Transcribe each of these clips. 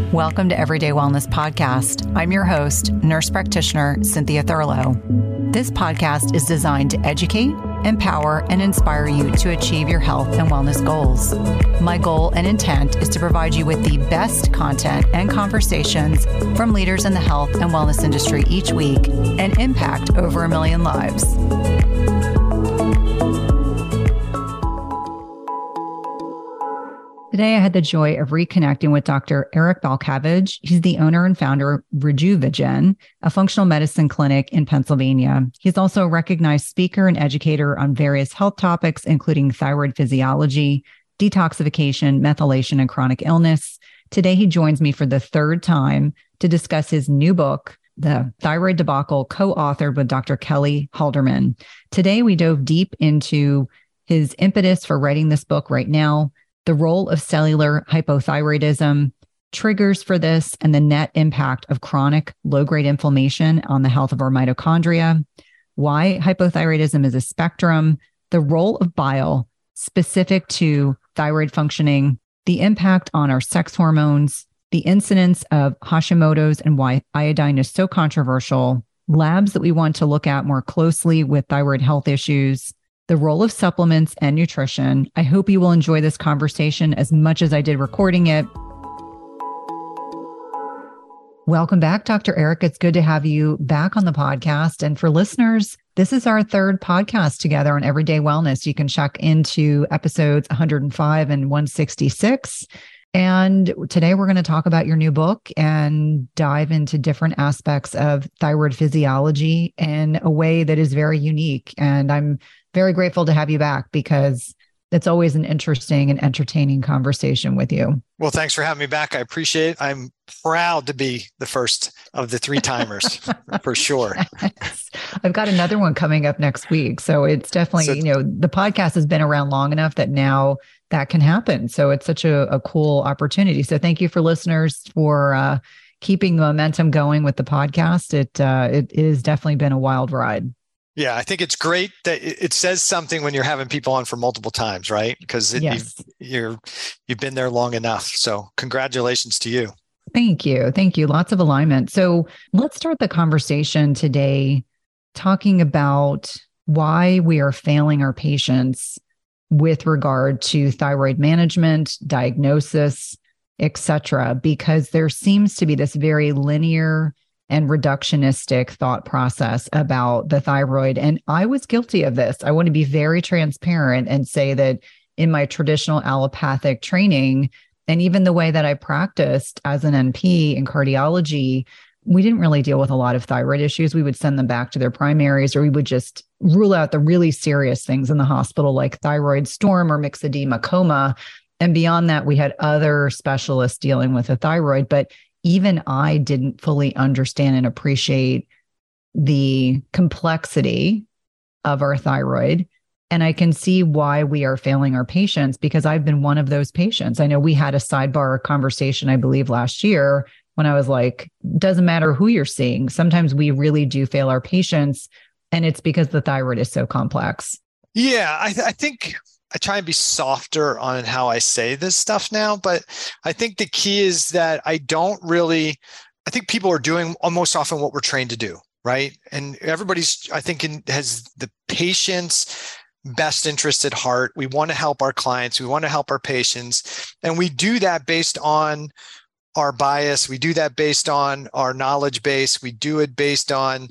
Welcome to Everyday Wellness Podcast. I'm your host, nurse practitioner Cynthia Thurlow. This podcast is designed to educate, empower, and inspire you to achieve your health and wellness goals. My goal and intent is to provide you with the best content and conversations from leaders in the health and wellness industry each week and impact over 1 million lives. Today, I had the joy of reconnecting with Dr. Eric Balkavage. He's the owner and founder of Rejuvigen, a functional medicine clinic in Pennsylvania. He's also a recognized speaker and educator on various health topics, including thyroid physiology, detoxification, methylation, and chronic illness. Today, he joins me for the third time to discuss his new book, The Thyroid Debacle, co-authored with Dr. Kelly Halderman. Today, we dove deep into his impetus for writing this book right now, the role of cellular hypothyroidism, triggers for this, and the net impact of chronic low-grade inflammation on the health of our mitochondria, why hypothyroidism is a spectrum, the role of bile specific to thyroid functioning, the impact on our sex hormones, the incidence of Hashimoto's and why iodine is so controversial, labs that we want to look at more closely with thyroid health issues, the role of supplements and nutrition. I hope you will enjoy this conversation as much as I did recording it. Welcome back, Dr. Eric. It's good to have you back on the podcast. And for listeners, this is our third podcast together on Everyday Wellness. You can check into episodes 105 and 166. And today we're going to talk about your new book and dive into different aspects of thyroid physiology in a way that is very unique. And I'm very grateful to have you back because it's always an interesting and entertaining conversation with you. Well, thanks for having me back. I appreciate it. I'm proud to be the first of the three timers for sure. I've got another one coming up next week. So it's definitely, the podcast has been around long enough that now that can happen. So it's such a cool opportunity. So thank you for listeners for keeping the momentum going with the podcast. It has definitely been a wild ride. Yeah, I think it's great that it says something when you're having people on for multiple times, right? Because you've been there long enough. So congratulations to you. Thank you. Thank you. Lots of alignment. So let's start the conversation today talking about why we are failing our patients with regard to thyroid management, diagnosis, et cetera, because there seems to be this very linear and reductionistic thought process about the thyroid. And I was guilty of this. I want to be very transparent and say that in my traditional allopathic training, and even the way that I practiced as an NP in cardiology, we didn't really deal with a lot of thyroid issues. We would send them back to their primaries, or we would just rule out the really serious things in the hospital, like thyroid storm or myxedema coma. And beyond that, we had other specialists dealing with the thyroid. But even I didn't fully understand and appreciate the complexity of our thyroid. And I can see why we are failing our patients, because I've been one of those patients. I know we had a sidebar conversation, I believe last year, when I was like, doesn't matter who you're seeing. Sometimes we really do fail our patients, and it's because the thyroid is so complex. Yeah, I think I try and be softer on how I say this stuff now, but I think the key is that I think people are doing most often what we're trained to do, right? And everybody's, I think, has the patient's best interest at heart. We want to help our clients. We want to help our patients. And we do that based on our bias. We do that based on our knowledge base. We do it based on,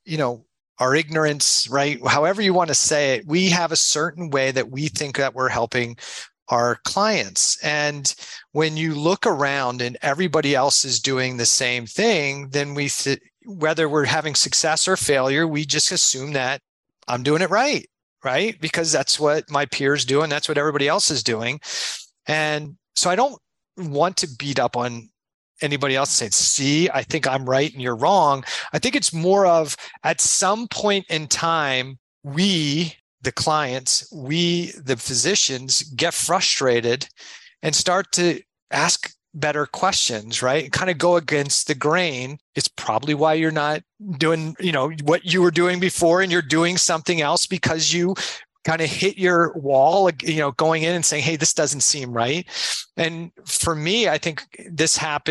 our ignorance, right? However you want to say it, we have a certain way that we think that we're helping our clients. And when you look around and everybody else is doing the same thing, then whether we're having success or failure, we just assume that I'm doing it right? Because that's what my peers do and that's what everybody else is doing. And so I don't want to beat up on anybody else saying, see, I think I'm right and you're wrong. I think it's more of, at some point in time, we, the clients, we, the physicians, get frustrated and start to ask better questions, right? And kind of go against the grain. It's probably why you're not doing, what you were doing before, and you're doing something else because you kind of hit your wall, going in and saying, hey, this doesn't seem right. And for me, I think this happened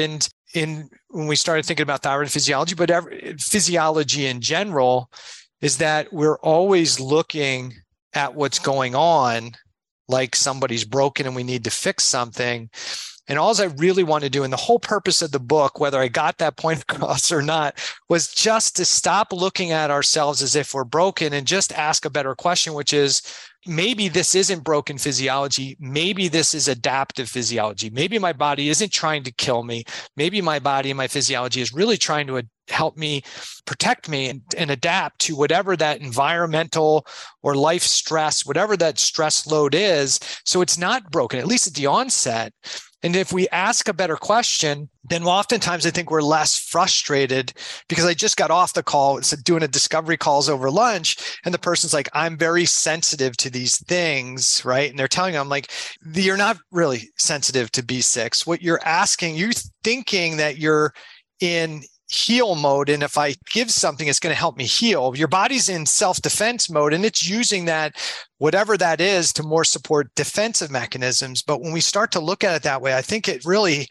when we started thinking about thyroid physiology, but physiology in general, is that we're always looking at what's going on like somebody's broken and we need to fix something. And all I really want to do, and the whole purpose of the book, whether I got that point across or not, was just to stop looking at ourselves as if we're broken and just ask a better question, which is, maybe this isn't broken physiology. Maybe this is adaptive physiology. Maybe my body isn't trying to kill me. Maybe my body and my physiology is really trying to help me, protect me, and adapt to whatever that environmental or life stress, whatever that stress load is. So it's not broken, at least at the onset. And if we ask a better question, then oftentimes I think we're less frustrated, because I just got off the call, doing a discovery calls over lunch, and the person's like, I'm very sensitive to these things, right? And they're telling them, I'm like, you're not really sensitive to B6. What you're asking, you're thinking that you're in heal mode, and if I give something, it's going to help me heal. Your body's in self-defense mode, and it's using that, whatever that is, to more support defensive mechanisms. But when we start to look at it that way, I think it really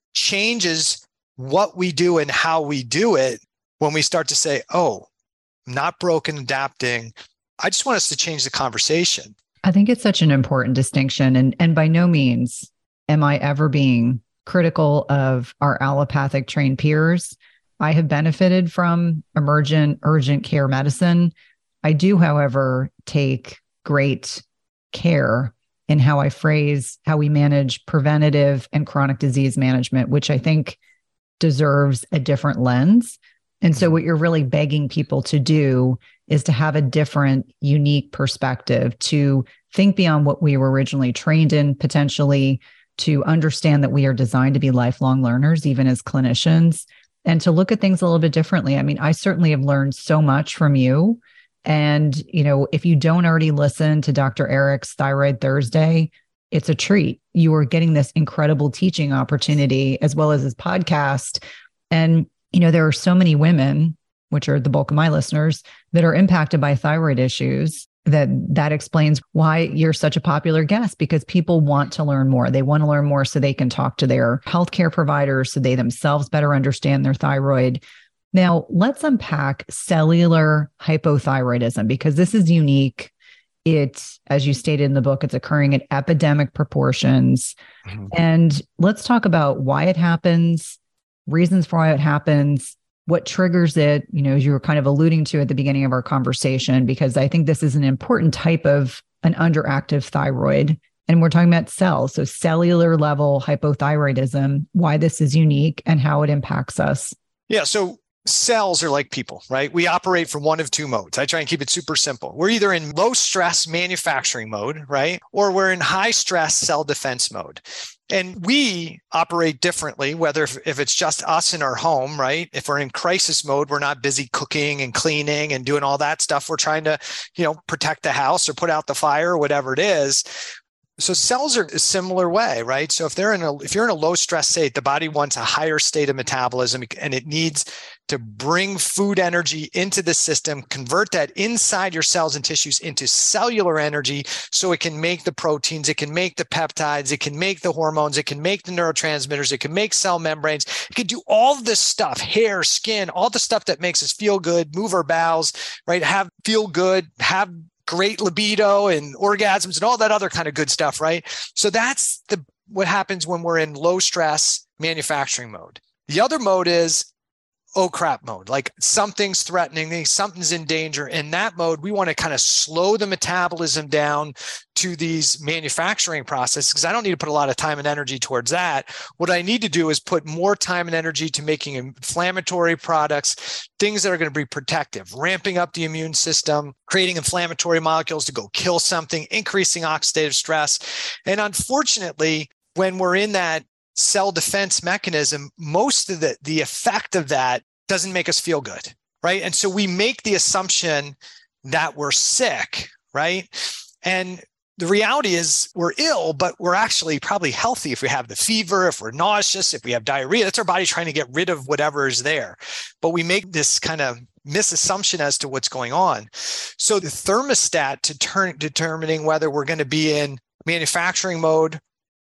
changes what we do and how we do it. When we start to say, oh, I'm not broken, adapting. I just want us to change the conversation. I think it's such an important distinction. And by no means am I ever being critical of our allopathic trained peers. I have benefited from emergent urgent care medicine. I do, however, take great care in how I phrase how we manage preventative and chronic disease management, which I think deserves a different lens. And so what you're really begging people to do is to have a different, unique perspective, to think beyond what we were originally trained in, potentially to understand that we are designed to be lifelong learners, even as clinicians, and to look at things a little bit differently. I mean, I certainly have learned so much from you. And, if you don't already listen to Dr. Eric's Thyroid Thursday, it's a treat. You are getting this incredible teaching opportunity, as well as his podcast. And, there are so many women, which are the bulk of my listeners, that are impacted by thyroid issues. That explains why you're such a popular guest, because people want to learn more. They want to learn more so they can talk to their healthcare providers, so they themselves better understand their thyroid. Now, let's unpack cellular hypothyroidism, because this is unique. It's, as you stated in the book, it's occurring at epidemic proportions. Mm-hmm. And let's talk about why it happens, reasons for why it happens, what triggers it, as you were kind of alluding to at the beginning of our conversation, because I think this is an important type of an underactive thyroid. And we're talking about cells, so cellular level hypothyroidism, why this is unique and how it impacts us. Yeah. So cells are like people, right? We operate from one of two modes. I try and keep it super simple. We're either in low stress manufacturing mode, right? Or we're in high stress cell defense mode. And we operate differently, whether if it's just us in our home, right? If we're in crisis mode, we're not busy cooking and cleaning and doing all that stuff. We're trying to, protect the house or put out the fire or whatever it is. So cells are a similar way, right? So if you're in a low stress state, the body wants a higher state of metabolism, and it needs to bring food energy into the system, convert that inside your cells and tissues into cellular energy, so it can make the proteins, it can make the peptides, it can make the hormones, it can make the neurotransmitters, it can make cell membranes, it can do all this stuff, hair, skin, all the stuff that makes us feel good, move our bowels, right? Feel good, have great libido and orgasms and all that other kind of good stuff, right? So that's what happens when we're in low stress manufacturing mode. The other mode is oh crap mode, like something's threatening me, something's in danger. In that mode, we want to kind of slow the metabolism down to these manufacturing processes, because I don't need to put a lot of time and energy towards that. What I need to do is put more time and energy to making inflammatory products, things that are going to be protective, ramping up the immune system, creating inflammatory molecules to go kill something, increasing oxidative stress. And unfortunately, when we're in that cell defense mechanism, most of the effect of that doesn't make us feel good, right? And so we make the assumption that we're sick, right? And the reality is we're ill, but we're actually probably healthy if we have the fever, if we're nauseous, if we have diarrhea. That's our body trying to get rid of whatever is there. But we make this kind of misassumption as to what's going on. So the thermostat determining whether we're going to be in manufacturing mode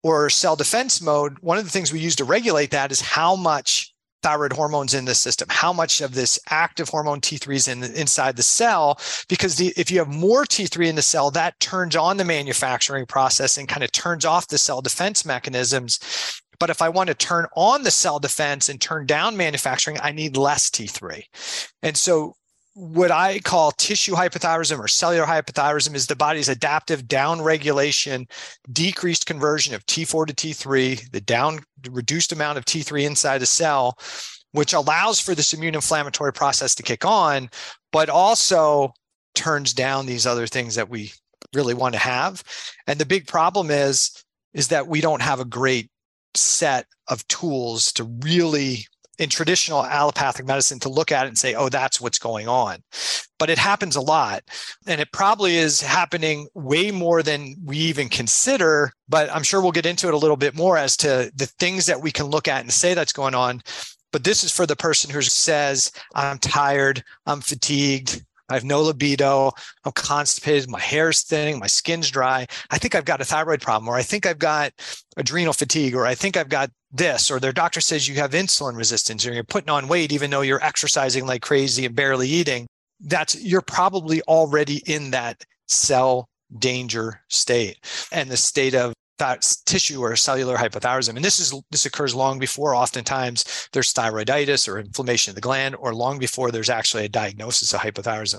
or cell defense mode, one of the things we use to regulate that is how much thyroid hormones in the system, how much of this active hormone T3 is inside the cell, because if you have more T3 in the cell, that turns on the manufacturing process and kind of turns off the cell defense mechanisms. But if I want to turn on the cell defense and turn down manufacturing, I need less T3. And so what I call tissue hypothyroidism or cellular hypothyroidism is the body's adaptive downregulation, decreased conversion of T4 to T3, the reduced amount of T3 inside the cell, which allows for this immune inflammatory process to kick on, but also turns down these other things that we really want to have. And the big problem is that we don't have a great set of tools to really, in traditional allopathic medicine, to look at it and say, oh, that's what's going on. But it happens a lot. And it probably is happening way more than we even consider. But I'm sure we'll get into it a little bit more as to the things that we can look at and say that's going on. But this is for the person who says, I'm tired, I'm fatigued, I have no libido, I'm constipated, my hair's thinning, my skin's dry. I think I've got a thyroid problem, or I think I've got adrenal fatigue, or I think I've got this, or their doctor says you have insulin resistance, or you're putting on weight even though you're exercising like crazy and barely eating. You're probably already in that cell danger state and the state of tissue or cellular hypothyroidism. And this occurs long before oftentimes there's thyroiditis or inflammation of the gland, or long before there's actually a diagnosis of hypothyroidism.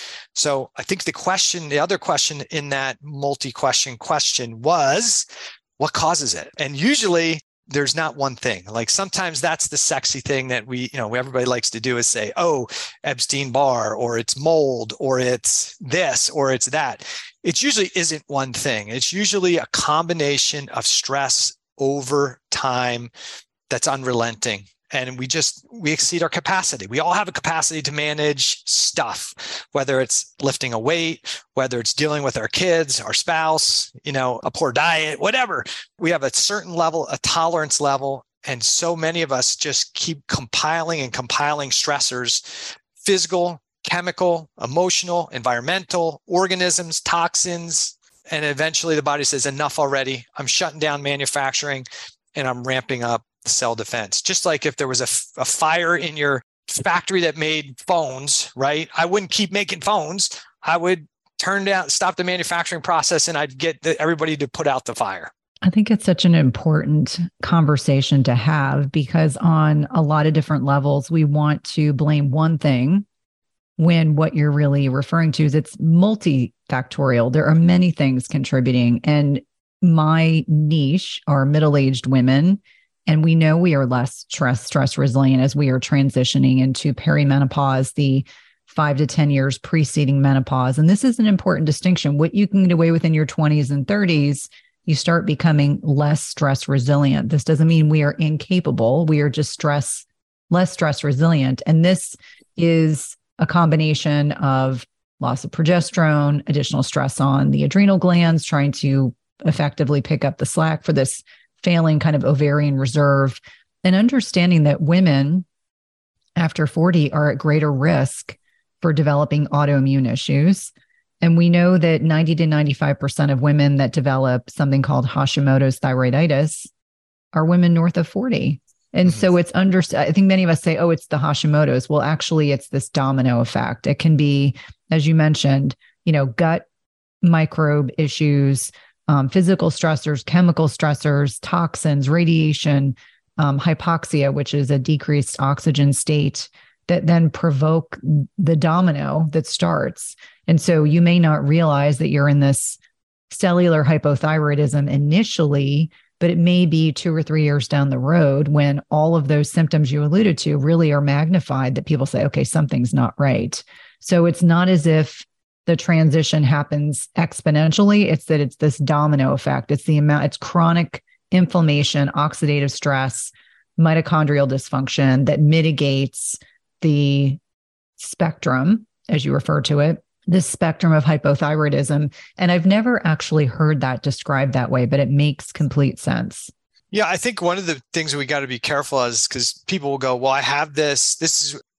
So I think the other question in that multi-question question was, what causes it? And usually there's not one thing. Like sometimes that's the sexy thing that everybody likes to do is say, oh, Epstein-Barr, or it's mold, or it's this, or it's that. It usually isn't one thing. It's usually a combination of stress over time that's unrelenting. And we exceed our capacity. We all have a capacity to manage stuff, whether it's lifting a weight, whether it's dealing with our kids, our spouse, a poor diet, whatever. We have a certain level, a tolerance level. And so many of us just keep compiling stressors, physical, chemical, emotional, environmental, organisms, toxins. And eventually the body says, enough already. I'm shutting down manufacturing and I'm ramping up cell defense. Just like if there was a fire in your factory that made phones, right? I wouldn't keep making phones. I would stop the manufacturing process, and I'd get everybody to put out the fire. I think it's such an important conversation to have, because on a lot of different levels, we want to blame one thing when what you're really referring to is it's multifactorial. There are many things contributing. And my niche are middle-aged women. And we know we are less stress resilient as we are transitioning into perimenopause, the 5 to 10 years preceding menopause. And this is an important distinction. What you can get away with in your 20s and 30s, you start becoming less stress resilient. This doesn't mean we are incapable. We are just less stress resilient. And this is a combination of loss of progesterone, additional stress on the adrenal glands, trying to effectively pick up the slack for this failing kind of ovarian reserve, and understanding that women after 40 are at greater risk for developing autoimmune issues. And we know that 90 to 95% of women that develop something called Hashimoto's thyroiditis are women north of 40. And so it's I think many of us say, oh, it's the Hashimoto's. Well, actually, it's this domino effect. It can be, as you mentioned, gut microbe issues, physical stressors, chemical stressors, toxins, radiation, hypoxia, which is a decreased oxygen state that then provoke the domino that starts. And so you may not realize that you're in this cellular hypothyroidism initially, but it may be 2 or 3 years down the road when all of those symptoms you alluded to really are magnified, that people say, okay, something's not right. So it's not as if the transition happens exponentially. It's that it's this domino effect. It's chronic inflammation, oxidative stress, mitochondrial dysfunction that mitigates the spectrum, as you refer to it, this spectrum of hypothyroidism. And I've never actually heard that described that way, but it makes complete sense. Yeah, I think one of the things we got to be careful is because people will go, well, I have this.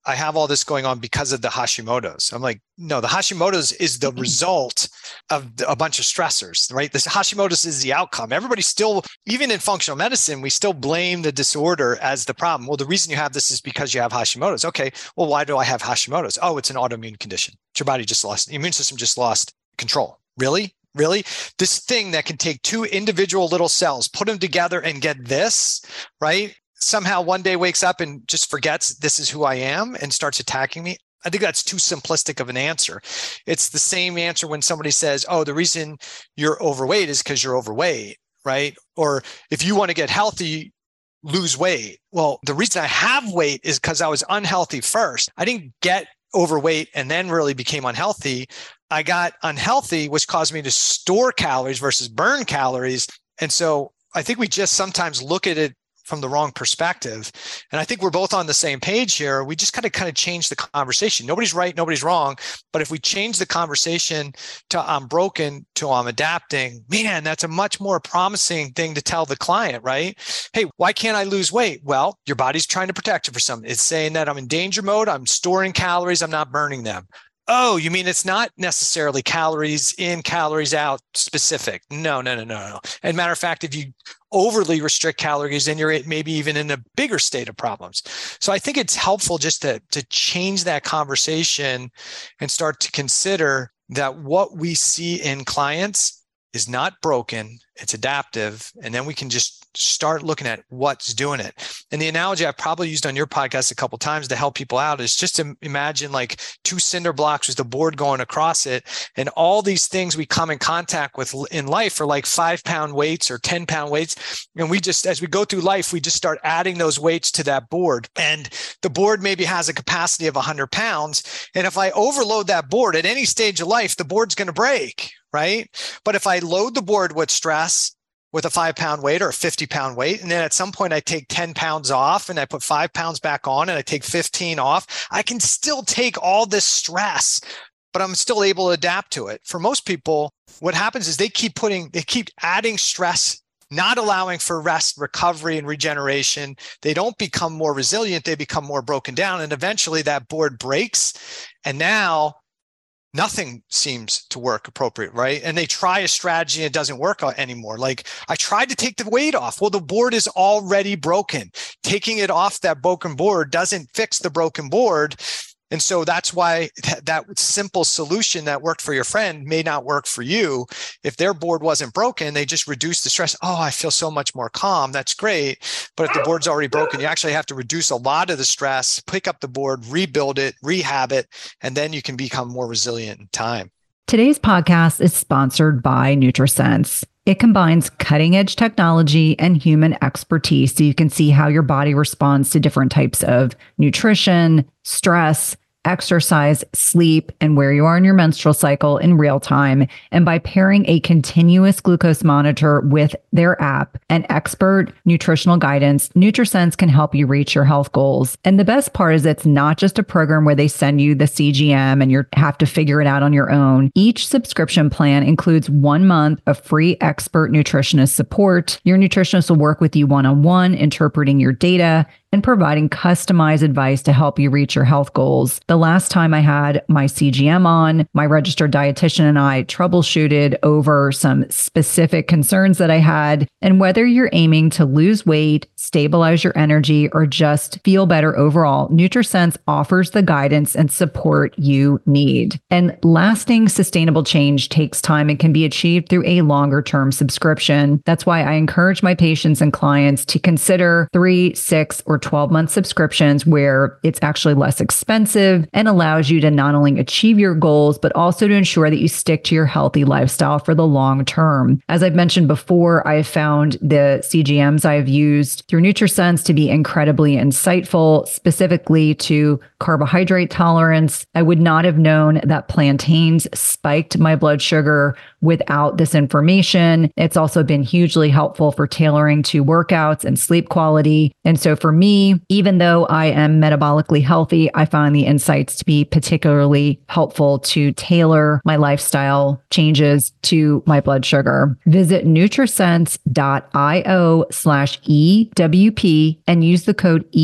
I have all this going on because of the Hashimoto's. I'm like, no, the Hashimoto's is the result of a bunch of stressors, right? This Hashimoto's is the outcome. Everybody still, even in functional medicine, we still blame the disorder as the problem. Well, the reason you have this is because you have Hashimoto's. Okay, well, why do I have Hashimoto's? Oh, it's an autoimmune condition. Your body just lost, the immune system just lost control. Really? Really? This thing that can take two individual little cells, put them together and get this, right? Somehow one day wakes up and just forgets this is who I am and starts attacking me. I think that's too simplistic of an answer. It's the same answer when somebody says, oh, the reason you're overweight is because you're overweight, right? Or if you want to get healthy, lose weight. Well, the reason I have weight is because I was unhealthy first. I didn't get overweight and then really became unhealthy. I got unhealthy, which caused me to store calories versus burn calories. And so I think we just sometimes look at it from the wrong perspective. And I think we're both on the same page here. We just kind of change the conversation. Nobody's right, nobody's wrong. But if we change the conversation to I'm broken to I'm adapting, man, that's a much more promising thing to tell the client, right? Hey, why can't I lose weight? Well, your body's trying to protect you for something. It's saying that I'm in danger mode. I'm storing calories. I'm not burning them. Oh, you mean it's not necessarily calories in, calories out specific? No. And matter of fact, if you overly restrict calories, then you're maybe even in a bigger state of problems. So I think it's helpful just to change that conversation and start to consider that what we see in clients is not broken, it's adaptive. And then we can just start looking at what's doing it. And the analogy I've probably used on your podcast a couple of times to help people out is just to imagine like two cinder blocks with the board going across it. And all these things we come in contact with in life are like 5-pound weights or 10-pound weights. And we just, as we go through life, we just start adding those weights to that board. And the board maybe has a capacity of 100 pounds. And if I overload that board at any stage of life, the board's going to break, right? But if I load the board with stress, with a 5-pound weight or a 50-pound weight, and then at some point I take 10 pounds off and I put 5 pounds back on and I take 15 off, I can still take all this stress, but I'm still able to adapt to it. For most people, what happens is they keep adding stress, not allowing for rest, recovery, and regeneration. They don't become more resilient. They become more broken down. And eventually that board breaks. And now nothing seems to work appropriate, right? And they try a strategy and it doesn't work anymore. Like, I tried to take the weight off. Well, the board is already broken. Taking it off that broken board doesn't fix the broken board. And so that's why that simple solution that worked for your friend may not work for you. If their board wasn't broken, they just reduce the stress. Oh, I feel so much more calm. That's great. But if the board's already broken, you actually have to reduce a lot of the stress, pick up the board, rebuild it, rehab it, and then you can become more resilient in time. Today's podcast is sponsored by NutriSense. It combines cutting-edge technology and human expertise so you can see how your body responds to different types of nutrition, stress, exercise, sleep, and where you are in your menstrual cycle in real time. And by pairing a continuous glucose monitor with their app and expert nutritional guidance, NutriSense can help you reach your health goals. And the best part is it's not just a program where they send you the CGM and you have to figure it out on your own. Each subscription plan includes 1 month of free expert nutritionist support. Your nutritionist will work with you one-on-one, interpreting your data and providing customized advice to help you reach your health goals. The last time I had my CGM on, my registered dietitian and I troubleshooted over some specific concerns that I had. And whether you're aiming to lose weight, stabilize your energy, or just feel better overall, NutriSense offers the guidance and support you need. And lasting sustainable change takes time and can be achieved through a longer-term subscription. That's why I encourage my patients and clients to consider 3, 6, or 12-month subscriptions where it's actually less expensive and allows you to not only achieve your goals, but also to ensure that you stick to your healthy lifestyle for the long term. As I've mentioned before, I have found the CGMs I've used through NutriSense to be incredibly insightful, specifically to carbohydrate tolerance. I would not have known that plantains spiked my blood sugar without this information. It's also been hugely helpful for tailoring to workouts and sleep quality. And so for me, even though I am metabolically healthy, I find the insights to be particularly helpful to tailor my lifestyle changes to my blood sugar. Visit nutrisense.io/EWP and use the code EWP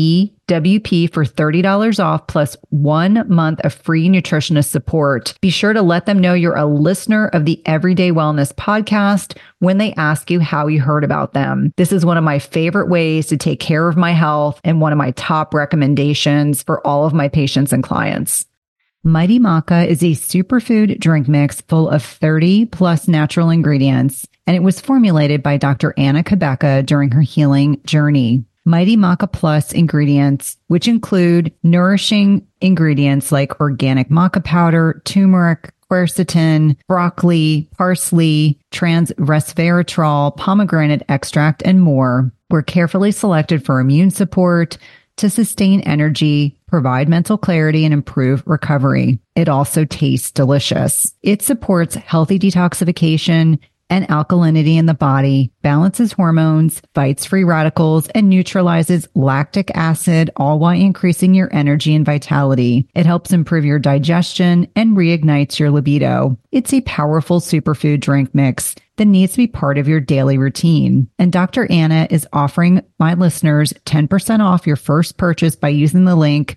WP for $30 off plus 1 month of free nutritionist support. Be sure to let them know you're a listener of the Everyday Wellness podcast when they ask you how you heard about them. This is one of my favorite ways to take care of my health and one of my top recommendations for all of my patients and clients. Mighty Maca is a superfood drink mix full of 30 plus natural ingredients, and it was formulated by Dr. Anna Cabeca during her healing journey. Mighty Maca Plus ingredients, which include nourishing ingredients like organic maca powder, turmeric, quercetin, broccoli, parsley, trans resveratrol, pomegranate extract, and more, were carefully selected for immune support, to sustain energy, provide mental clarity, and improve recovery. It also tastes delicious. It supports healthy detoxification and alkalinity in the body, balances hormones, fights free radicals, and neutralizes lactic acid, all while increasing your energy and vitality. It helps improve your digestion and reignites your libido. It's a powerful superfood drink mix that needs to be part of your daily routine. And Dr. Anna is offering my listeners 10% off your first purchase by using the link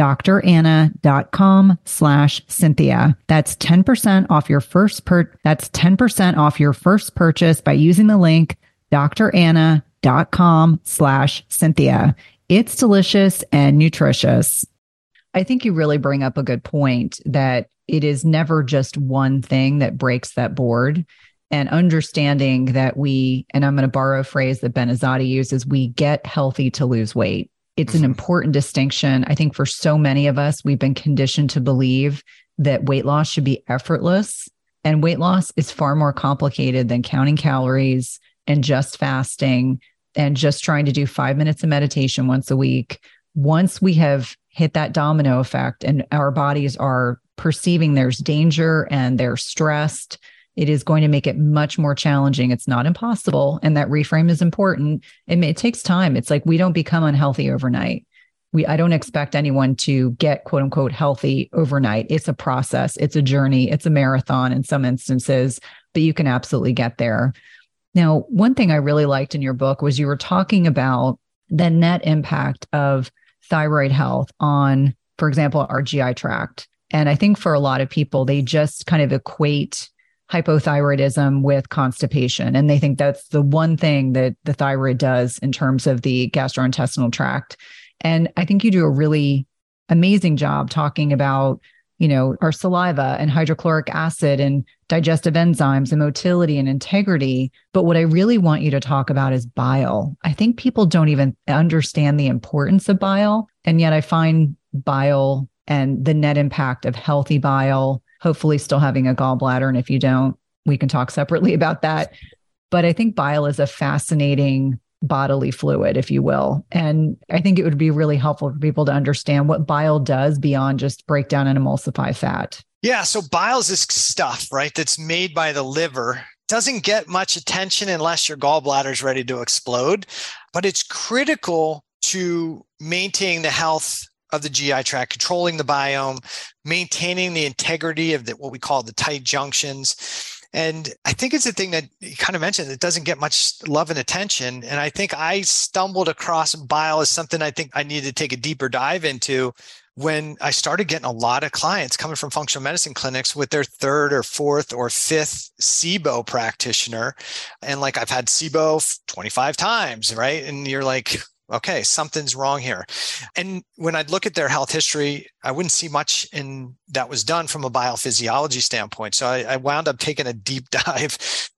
dranna.com/Cynthia. That's 10% off your first purchase by using the link dranna.com/Cynthia. It's delicious and nutritious. I think you really bring up a good point that it is never just one thing that breaks that board. And understanding that and I'm going to borrow a phrase that Ben Azadi uses, we get healthy to lose weight. It's an important distinction. I think for so many of us, we've been conditioned to believe that weight loss should be effortless. And weight loss is far more complicated than counting calories and just fasting and just trying to do 5 minutes of meditation once a week. Once we have hit that domino effect and our bodies are perceiving there's danger and they're stressed, it is going to make it much more challenging. It's not impossible. And that reframe is important. It takes time. It's like we don't become unhealthy overnight. I don't expect anyone to get quote unquote healthy overnight. It's a process. It's a journey. It's a marathon in some instances, but you can absolutely get there. Now, one thing I really liked in your book was you were talking about the net impact of thyroid health on, for example, our GI tract. And I think for a lot of people, they just kind of equate hypothyroidism with constipation. And they think that's the one thing that the thyroid does in terms of the gastrointestinal tract. And I think you do a really amazing job talking about, our saliva and hydrochloric acid and digestive enzymes and motility and integrity. But what I really want you to talk about is bile. I think people don't even understand the importance of bile. And yet I find bile and the net impact of healthy bile, hopefully still having a gallbladder. And if you don't, we can talk separately about that. But I think bile is a fascinating bodily fluid, if you will. And I think it would be really helpful for people to understand what bile does beyond just break down and emulsify fat. Yeah. So bile is this stuff, right, that's made by the liver. Doesn't get much attention unless your gallbladder is ready to explode, but it's critical to maintaining the health of the GI tract, controlling the biome, maintaining the integrity of what we call the tight junctions. And I think it's a thing that you kind of mentioned that doesn't get much love and attention. And I think I stumbled across bile as something I think I needed to take a deeper dive into when I started getting a lot of clients coming from functional medicine clinics with their third or fourth or fifth SIBO practitioner. And like, I've had SIBO 25 times, right? And you're like, okay, something's wrong here. And when I'd look at their health history, I wouldn't see much that was done from a biophysiology standpoint. So I wound up taking a deep dive.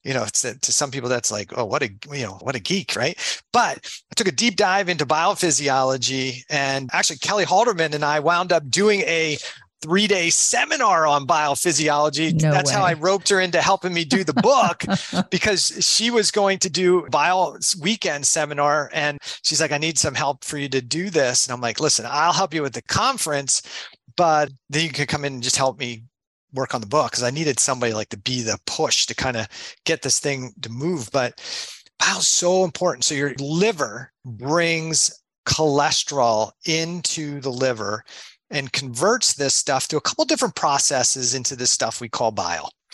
To some people that's like, oh, what a geek, right? But I took a deep dive into biophysiology, and actually Kelly Halderman and I wound up doing a 3-day seminar on biophysiology. That's how I roped her into helping me do the book, because she was going to do bio weekend seminar. And she's like, I need some help for you to do this. And I'm like, listen, I'll help you with the conference, but then you can come in and just help me work on the book. Cause I needed somebody like to be the push to kind of get this thing to move. But bile is so important. So your liver brings cholesterol into the liver and converts this stuff through a couple different processes into this stuff we call bile.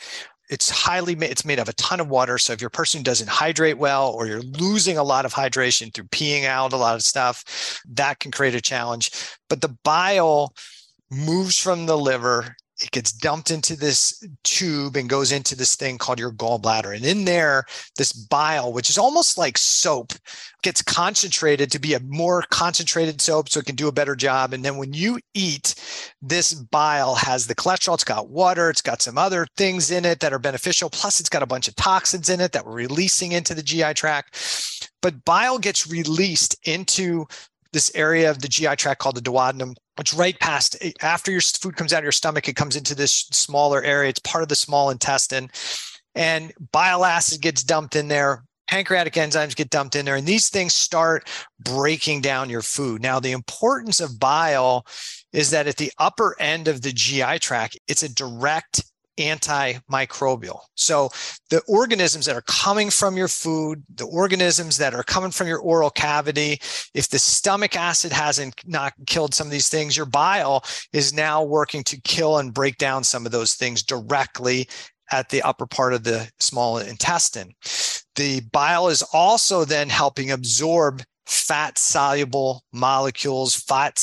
it's made of a ton of water. So if you're a person who doesn't hydrate well, or you're losing a lot of hydration through peeing out a lot of stuff, that can create a challenge. But the bile moves from the liver, it gets dumped into this tube and goes into this thing called your gallbladder. And in there, this bile, which is almost like soap, gets concentrated to be a more concentrated soap so it can do a better job. And then when you eat, this bile has the cholesterol, it's got water, it's got some other things in it that are beneficial. Plus, it's got a bunch of toxins in it that we're releasing into the GI tract. But bile gets released into this area of the GI tract called the duodenum. It's right past, after your food comes out of your stomach, it comes into this smaller area. It's part of the small intestine, and bile acid gets dumped in there. Pancreatic enzymes get dumped in there, and these things start breaking down your food. Now, the importance of bile is that at the upper end of the GI tract, it's a direct antimicrobial. So the organisms that are coming from your food, the organisms that are coming from your oral cavity, if the stomach acid hasn't not killed some of these things, your bile is now working to kill and break down some of those things directly at the upper part of the small intestine. The bile is also then helping absorb fat-soluble molecules,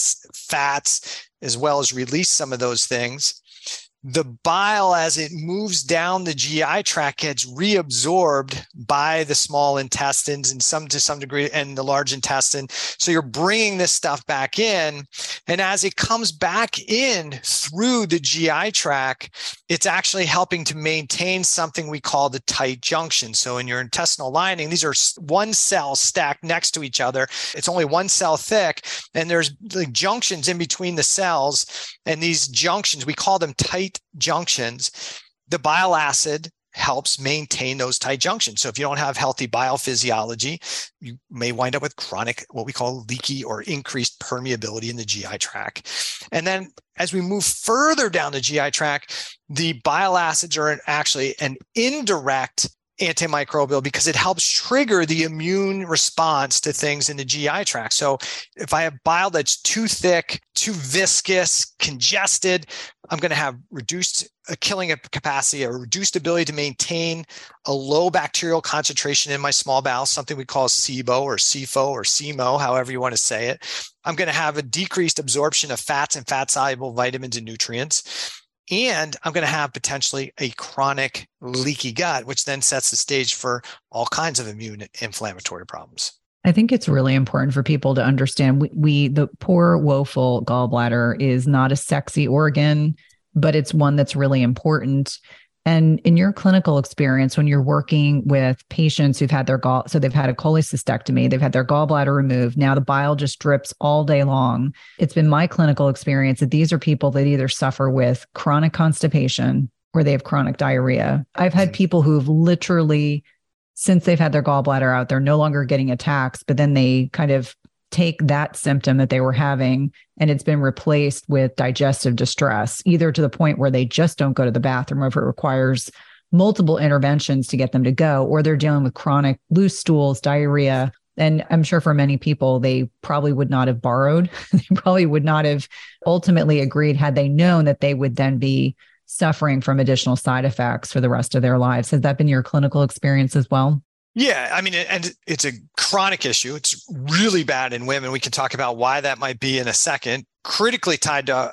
fats, as well as release some of those things. The bile, as it moves down the GI tract, gets reabsorbed by the small intestines and to some degree, and the large intestine. So you're bringing this stuff back in. And as it comes back in through the GI tract, it's actually helping to maintain something we call the tight junction. So in your intestinal lining, these are one cell stacked next to each other. It's only one cell thick, and there's the junctions in between the cells. And these junctions, we call them tight junctions. The bile acid helps maintain those tight junctions. So if you don't have healthy bile physiology, you may wind up with chronic, what we call leaky or increased permeability in the GI tract. And then as we move further down the GI tract, the bile acids are actually an indirect antimicrobial because it helps trigger the immune response to things in the GI tract. So if I have bile that's too thick, too viscous, congested, I'm going to have reduced killing capacity, a reduced ability to maintain a low bacterial concentration in my small bowel, something we call SIBO or SIFO or SIMO, however you want to say it. I'm going to have a decreased absorption of fats and fat-soluble vitamins and nutrients. And I'm going to have potentially a chronic leaky gut, which then sets the stage for all kinds of immune inflammatory problems. I think it's really important for people to understand the poor, woeful gallbladder is not a sexy organ, but it's one that's really important. And in your clinical experience, when you're working with patients who've had so they've had a cholecystectomy, they've had their gallbladder removed. Now the bile just drips all day long. It's been my clinical experience that these are people that either suffer with chronic constipation or they have chronic diarrhea. I've had people who've literally, since they've had their gallbladder out, they're no longer getting attacks, but then they kind of take that symptom that they were having and it's been replaced with digestive distress, either to the point where they just don't go to the bathroom or if it requires multiple interventions to get them to go, or they're dealing with chronic loose stools, diarrhea. And I'm sure for many people, they probably would not have borrowed. They probably would not have ultimately agreed had they known that they would then be suffering from additional side effects for the rest of their lives. Has that been your clinical experience as well? Yeah, I mean, and it's a chronic issue. It's really bad in women. We can talk about why that might be in a second. Critically tied to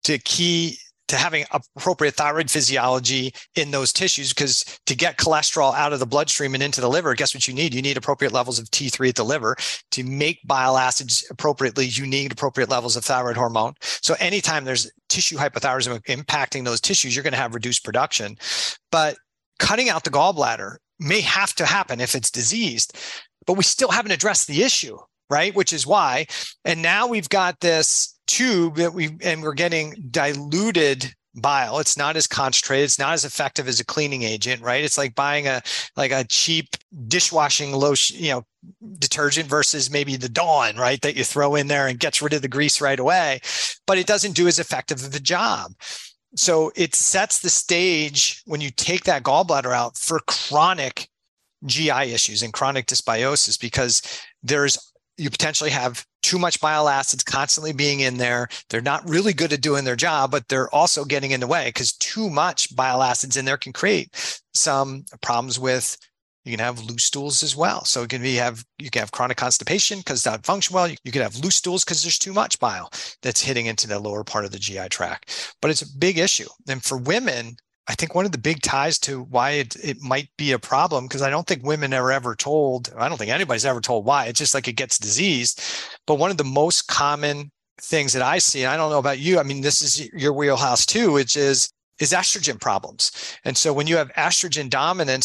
having appropriate thyroid physiology in those tissues, because to get cholesterol out of the bloodstream and into the liver, guess what you need? You need appropriate levels of T3 at the liver. To make bile acids appropriately, you need appropriate levels of thyroid hormone. So anytime there's tissue hypothyroidism impacting those tissues, you're going to have reduced production. But cutting out the gallbladder may have to happen if it's diseased, but we still haven't addressed the issue, right? Which is why, and now we've got this tube that we're getting diluted bile. It's not as concentrated. It's not as effective as a cleaning agent, right? It's like buying a cheap dishwashing lotion, detergent versus maybe the Dawn, right? That you throw in there and gets rid of the grease right away, but it doesn't do as effective of a job. So it sets the stage when you take that gallbladder out for chronic GI issues and chronic dysbiosis, because you potentially have too much bile acids constantly being in there. They're not really good at doing their job, but they're also getting in the way because too much bile acids in there can create some problems with, you can have loose stools as well. So you can have chronic constipation because that function well. You can have loose stools because there's too much bile that's hitting into the lower part of the GI tract. But it's a big issue. And for women, I think one of the big ties to why it might be a problem, because I don't think women are ever told, I don't think anybody's ever told why. It's just like it gets diseased. But one of the most common things that I see, and I don't know about you, I mean, this is your wheelhouse too, which is estrogen problems. And so when you have estrogen dominance,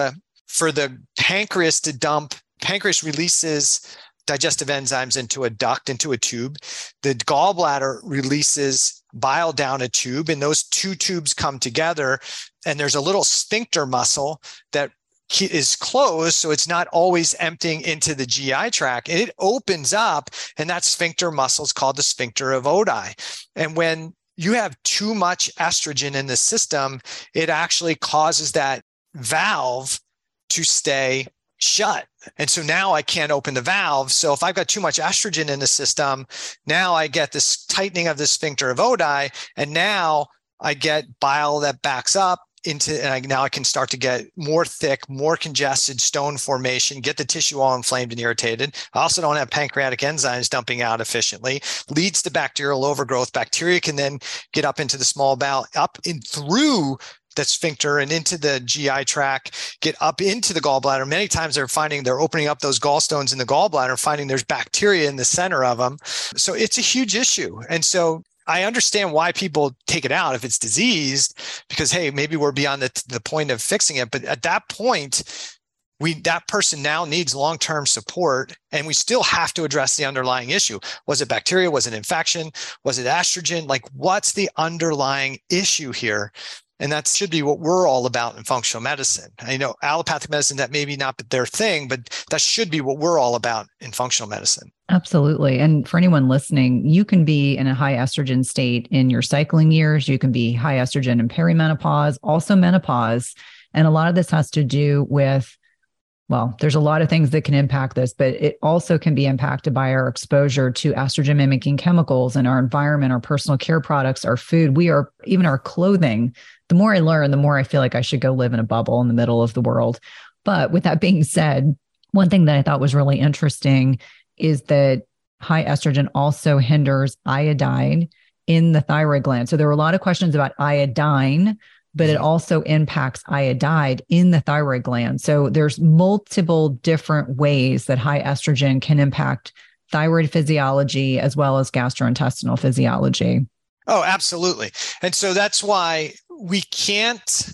for the pancreas to dump, pancreas releases digestive enzymes into a duct, into a tube. The gallbladder releases bile down a tube, and those two tubes come together, and there's a little sphincter muscle that is closed, so it's not always emptying into the GI tract, and it opens up, and that sphincter muscle is called the sphincter of Oddi. And when you have too much estrogen in the system, it actually causes that valve to stay shut. And so now I can't open the valve. So if I've got too much estrogen in the system, now I get this tightening of the sphincter of Oddi, and now I get bile that backs up now I can start to get more thick, more congested stone formation, get the tissue all inflamed and irritated. I also don't have pancreatic enzymes dumping out efficiently, leads to bacterial overgrowth. Bacteria can then get up into the small bowel, up in through the sphincter and into the GI tract, get up into the gallbladder. Many times they're opening up those gallstones in the gallbladder, finding there's bacteria in the center of them. So it's a huge issue. And so I understand why people take it out if it's diseased, because, hey, maybe we're beyond the point of fixing it. But at that point, that person now needs long-term support, and we still have to address the underlying issue. Was it bacteria? Was it infection? Was it estrogen? Like, what's the underlying issue here? And that should be what we're all about in functional medicine. I know allopathic medicine, that may be not their thing, but that should be what we're all about in functional medicine. Absolutely. And for anyone listening, you can be in a high estrogen state in your cycling years. You can be high estrogen in perimenopause, also menopause. And a lot of this has to do with, well, there's a lot of things that can impact this, but it also can be impacted by our exposure to estrogen mimicking chemicals in our environment, our personal care products, our food, even our clothing. The more I learn, the more I feel like I should go live in a bubble in the middle of the world. But with that being said, one thing that I thought was really interesting is that high estrogen also hinders iodine in the thyroid gland. So there were a lot of questions about iodine, but it also impacts iodide in the thyroid gland. So there's multiple different ways that high estrogen can impact thyroid physiology as well as gastrointestinal physiology. Oh, absolutely. And so that's why we can't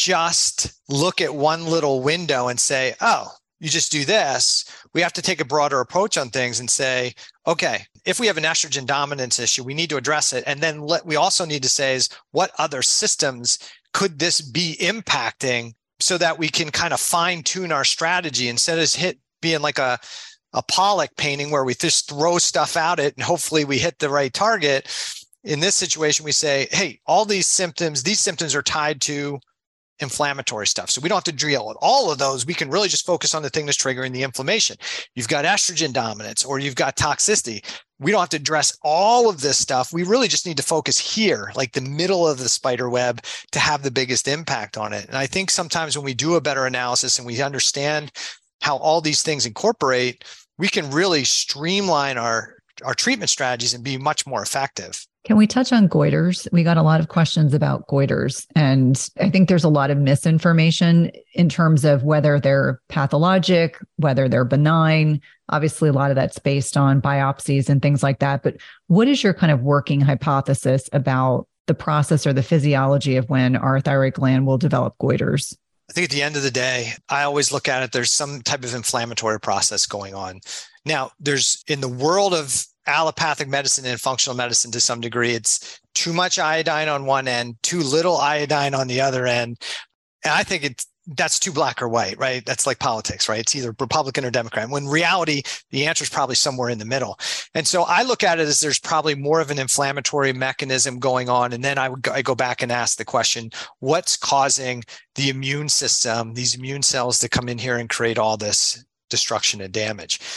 just look at one little window and say, oh, you just do this. We have to take a broader approach on things and say, okay, if we have an estrogen dominance issue, we need to address it. And then we also need to say is, what other systems could this be impacting, so that we can kind of fine tune our strategy instead of being like a Pollock painting where we just throw stuff at it and hopefully we hit the right target. In this situation, we say, hey, all these symptoms are tied to inflammatory stuff. So we don't have to deal with all of those. We can really just focus on the thing that's triggering the inflammation. You've got estrogen dominance or you've got toxicity. We don't have to address all of this stuff. We really just need to focus here, like the middle of the spider web, to have the biggest impact on it. And I think sometimes when we do a better analysis and we understand how all these things incorporate, we can really streamline our treatment strategies and be much more effective. Can we touch on goiters? We got a lot of questions about goiters, and I think there's a lot of misinformation in terms of whether they're pathologic, whether they're benign. Obviously, a lot of that's based on biopsies and things like that. But what is your kind of working hypothesis about the process or the physiology of when our thyroid gland will develop goiters? I think at the end of the day, I always look at it, there's some type of inflammatory process going on. Now, there's, in the world of allopathic medicine and functional medicine to some degree, it's too much iodine on one end, too little iodine on the other end. And I think that's too black or white, right? That's like politics, right? It's either Republican or Democrat. When in reality, the answer is probably somewhere in the middle. And so I look at it as there's probably more of an inflammatory mechanism going on. And then I go back and ask the question, what's causing the immune system, these immune cells, to come in here and create all this destruction and damage?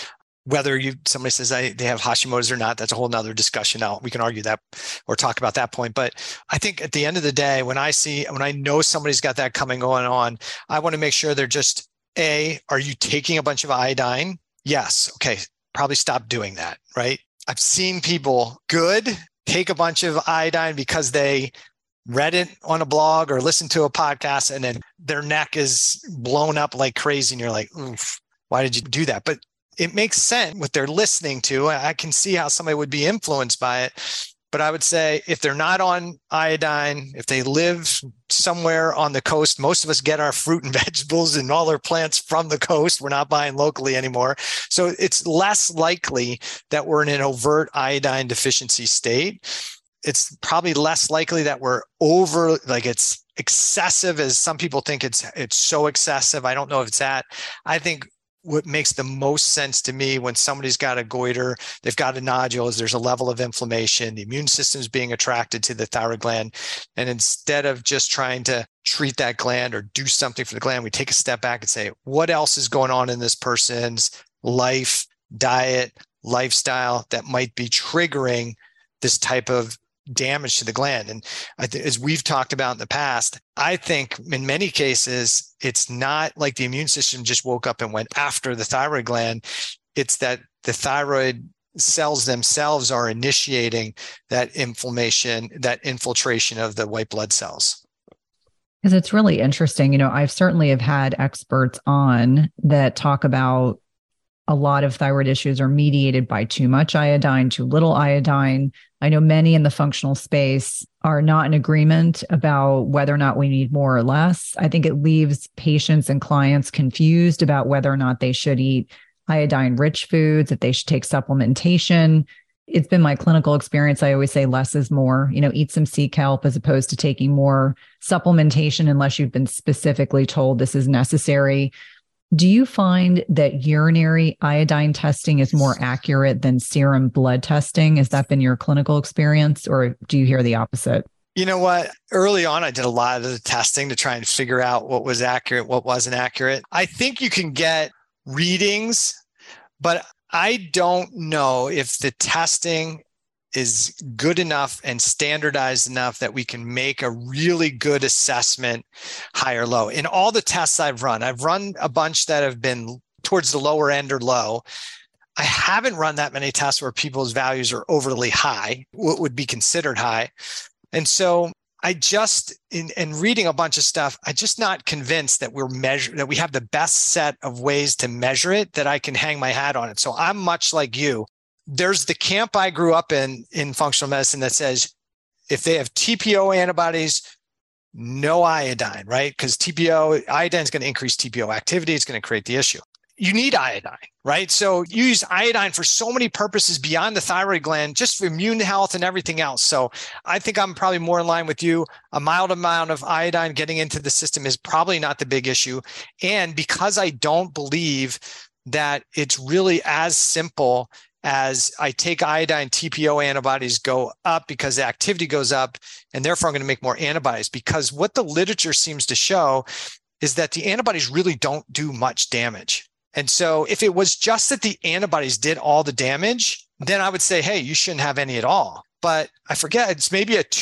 whether somebody says they have Hashimoto's or not, that's a whole nother discussion. Now we can argue that or talk about that point. But I think at the end of the day, when I know somebody's got that going on, I want to make sure they're just, are you taking a bunch of iodine? Yes. Okay. Probably stop doing that, right? I've seen people take a bunch of iodine because they read it on a blog or listened to a podcast, and then their neck is blown up like crazy. And you're like, oof, why did you do that? But it makes sense what they're listening to. I can see how somebody would be influenced by it. But I would say if they're not on iodine, if they live somewhere on the coast, most of us get our fruit and vegetables and all our plants from the coast. We're not buying locally anymore. So it's less likely that we're in an overt iodine deficiency state. It's probably less likely that we're it's excessive, as some people think it's so excessive. I don't know if it's that. I think what makes the most sense to me when somebody's got a goiter, they've got a nodule, is there's a level of inflammation, the immune system's being attracted to the thyroid gland. And instead of just trying to treat that gland or do something for the gland, we take a step back and say, what else is going on in this person's life, diet, lifestyle that might be triggering this type of damage to the gland? And as we've talked about in the past, I think in many cases, it's not like the immune system just woke up and went after the thyroid gland. It's that the thyroid cells themselves are initiating that inflammation, that infiltration of the white blood cells. Because it's really interesting. I've certainly have had experts on that talk about a lot of thyroid issues are mediated by too much iodine, too little iodine. I know many in the functional space are not in agreement about whether or not we need more or less. I think it leaves patients and clients confused about whether or not they should eat iodine-rich foods, if they should take supplementation. It's been my clinical experience. I always say less is more. Eat some sea kelp as opposed to taking more supplementation unless you've been specifically told this is necessary. Do you find that urinary iodine testing is more accurate than serum blood testing? Has that been your clinical experience, or do you hear the opposite? You know what? Early on, I did a lot of the testing to try and figure out what was accurate, what wasn't accurate. I think you can get readings, but I don't know if the testing is good enough and standardized enough that we can make a really good assessment, high or low. In all the tests I've run a bunch that have been towards the lower end or low. I haven't run that many tests where people's values are overly high, what would be considered high. And so I just, in reading a bunch of stuff, I'm just not convinced that that we have the best set of ways to measure it, that I can hang my hat on it. So I'm much like you. There's the camp I grew up in functional medicine that says if they have TPO antibodies, no iodine, right? Because iodine is going to increase TPO activity. It's going to create the issue. You need iodine, right? So you use iodine for so many purposes beyond the thyroid gland, just for immune health and everything else. So I think I'm probably more in line with you. A mild amount of iodine getting into the system is probably not the big issue. And because I don't believe that it's really as simple as I take iodine, TPO antibodies go up because the activity goes up, and therefore I'm going to make more antibodies. Because what the literature seems to show is that the antibodies really don't do much damage. And so if it was just that the antibodies did all the damage, then I would say, hey, you shouldn't have any at all. But I forget, it's maybe a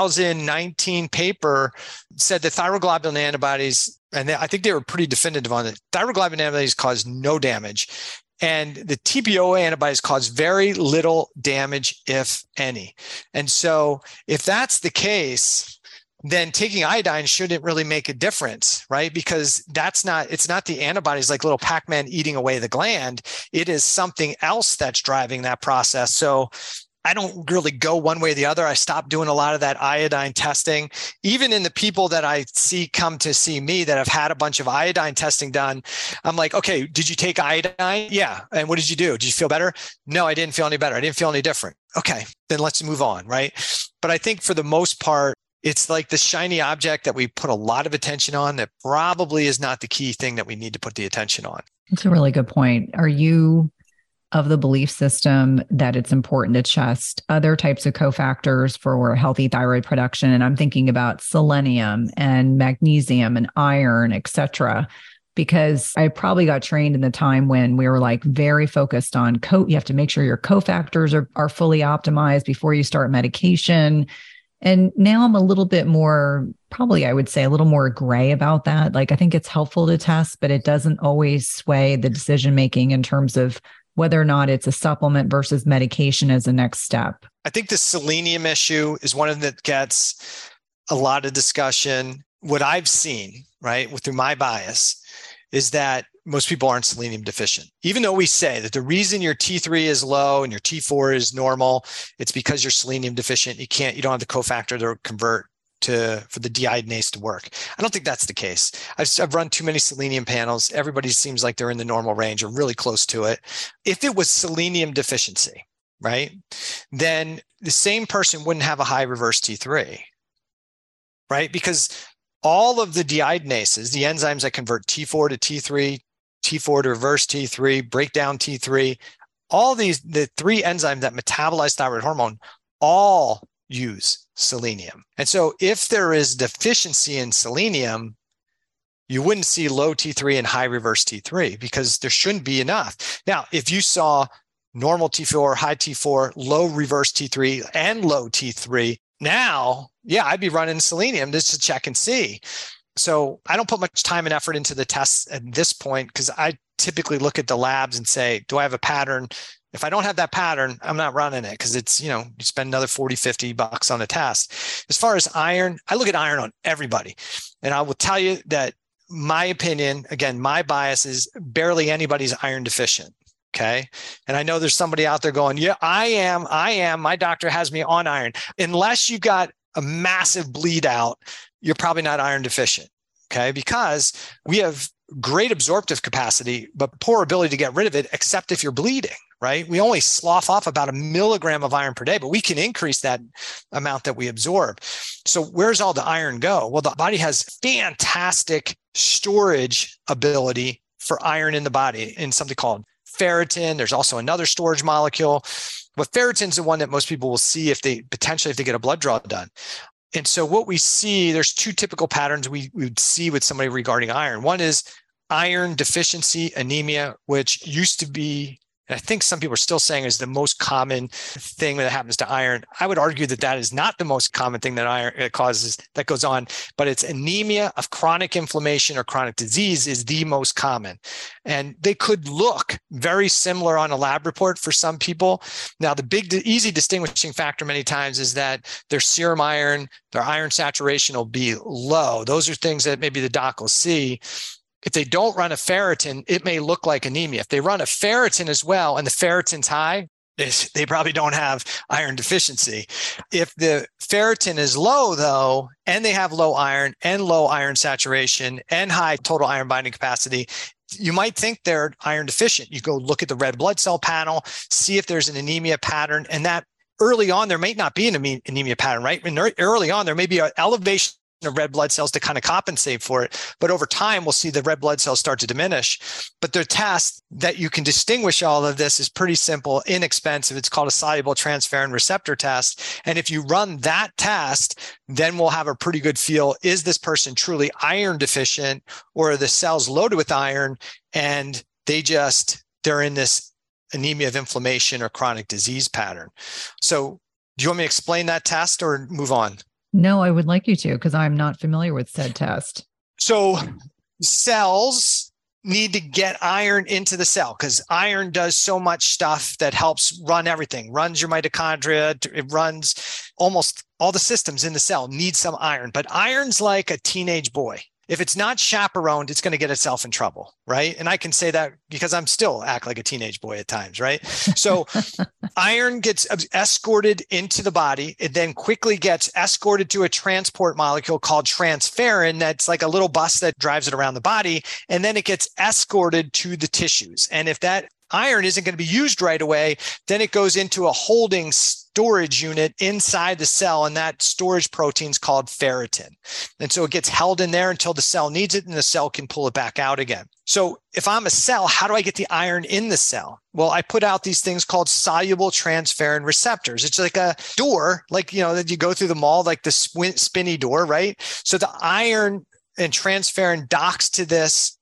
2019 paper said that thyroglobulin antibodies, and I think they were pretty definitive on it, thyroglobulin antibodies cause no damage. And the TPO antibodies cause very little damage, if any. And so if that's the case, then taking iodine shouldn't really make a difference, right? Because it's not the antibodies like little Pac-Man eating away the gland. It is something else that's driving that process. So I don't really go one way or the other. I stopped doing a lot of that iodine testing. Even in the people that I see come to see me that have had a bunch of iodine testing done, I'm like, okay, did you take iodine? Yeah. And what did you do? Did you feel better? No, I didn't feel any better. I didn't feel any different. Okay, then let's move on, right? But I think for the most part, it's like the shiny object that we put a lot of attention on that probably is not the key thing that we need to put the attention on. That's a really good point. Are you of the belief system that it's important to test other types of cofactors for healthy thyroid production? And I'm thinking about selenium and magnesium and iron, et cetera. because I probably got trained in the time when we were like very focused on you have to make sure your cofactors are fully optimized before you start medication. And now I'm a little bit more, probably I would say a little more gray about that. Like I think it's helpful to test, but it doesn't always sway the decision making in terms of whether or not it's a supplement versus medication as a next step. I think the selenium issue is one of them that gets a lot of discussion. What I've seen, right, through my bias, is that most people aren't selenium deficient. Even though we say that the reason your T3 is low and your T4 is normal, it's because you're selenium deficient. You don't have the cofactor to convert for the deiodinase to work. I don't think that's the case. I've run too many selenium panels. Everybody seems like they're in the normal range or really close to it. If it was selenium deficiency, right, then the same person wouldn't have a high reverse T3, right? Because all of the deiodinases, the enzymes that convert T4 to T3, T4 to reverse T3, break down T3, the three enzymes that metabolize thyroid hormone all use selenium. And so if there is deficiency in selenium, you wouldn't see low T3 and high reverse T3 because there shouldn't be enough. Now, if you saw normal T4, high T4, low reverse T3, and low T3, now, yeah, I'd be running selenium just to check and see. So I don't put much time and effort into the tests at this point because I typically look at the labs and say, do I have a pattern? If I don't have that pattern, I'm not running it because it's, you spend another $40, $50 on a test. As far as iron, I look at iron on everybody. And I will tell you that my opinion, again, my bias is barely anybody's iron deficient. Okay. And I know there's somebody out there going, yeah, I am. My doctor has me on iron. Unless you got a massive bleed out, you're probably not iron deficient. Okay. Because we have great absorptive capacity, but poor ability to get rid of it, except if you're bleeding, right? We only slough off about 1 milligram of iron per day, but we can increase that amount that we absorb. So where's all the iron go? Well, the body has fantastic storage ability for iron in the body in something called ferritin. There's also another storage molecule, but ferritin's the one that most people will see if they get a blood draw done. And so what we see, there's two typical patterns we would see with somebody regarding iron. One is iron deficiency anemia, which used to be, and I think some people are still saying is the most common thing that happens to iron. I would argue that that is not the most common thing that iron that goes on, but it's anemia of chronic inflammation or chronic disease is the most common. And they could look very similar on a lab report for some people. Now, the easy distinguishing factor many times is that their serum iron, their iron saturation will be low. Those are things that maybe the doc will see. If they don't run a ferritin, it may look like anemia. If they run a ferritin as well and the ferritin's high, they probably don't have iron deficiency. If the ferritin is low, though, and they have low iron and low iron saturation and high total iron binding capacity, you might think they're iron deficient. You go look at the red blood cell panel, see if there's an anemia pattern, and that early on, there may not be an anemia pattern, right? And early on, there may be an elevation of red blood cells to kind of compensate for it. But over time, we'll see the red blood cells start to diminish. But the test that you can distinguish all of this is pretty simple, inexpensive. It's called a soluble transferrin receptor test. And if you run that test, then we'll have a pretty good feel. Is this person truly iron deficient, or are the cells loaded with iron and they're in this anemia of inflammation or chronic disease pattern? So do you want me to explain that test or move on? No, I would like you to, because I'm not familiar with said test. So cells need to get iron into the cell because iron does so much stuff that helps run everything, runs your mitochondria, it runs almost all the systems in the cell need some iron. But iron's like a teenage boy. If it's not chaperoned, it's going to get itself in trouble, right? And I can say that because I'm still act like a teenage boy at times, right? So iron gets escorted into the body. It then quickly gets escorted to a transport molecule called transferrin. That's like a little bus that drives it around the body. And then it gets escorted to the tissues. And if that iron isn't going to be used right away, then it goes into a holding storage unit inside the cell, and that storage protein is called ferritin. And so it gets held in there until the cell needs it, and the cell can pull it back out again. So if I'm a cell, how do I get the iron in the cell? Well, I put out these things called soluble transferrin receptors. It's like a door, like, that you go through the mall, like the spinny door, right? So the iron and transferrin docks to this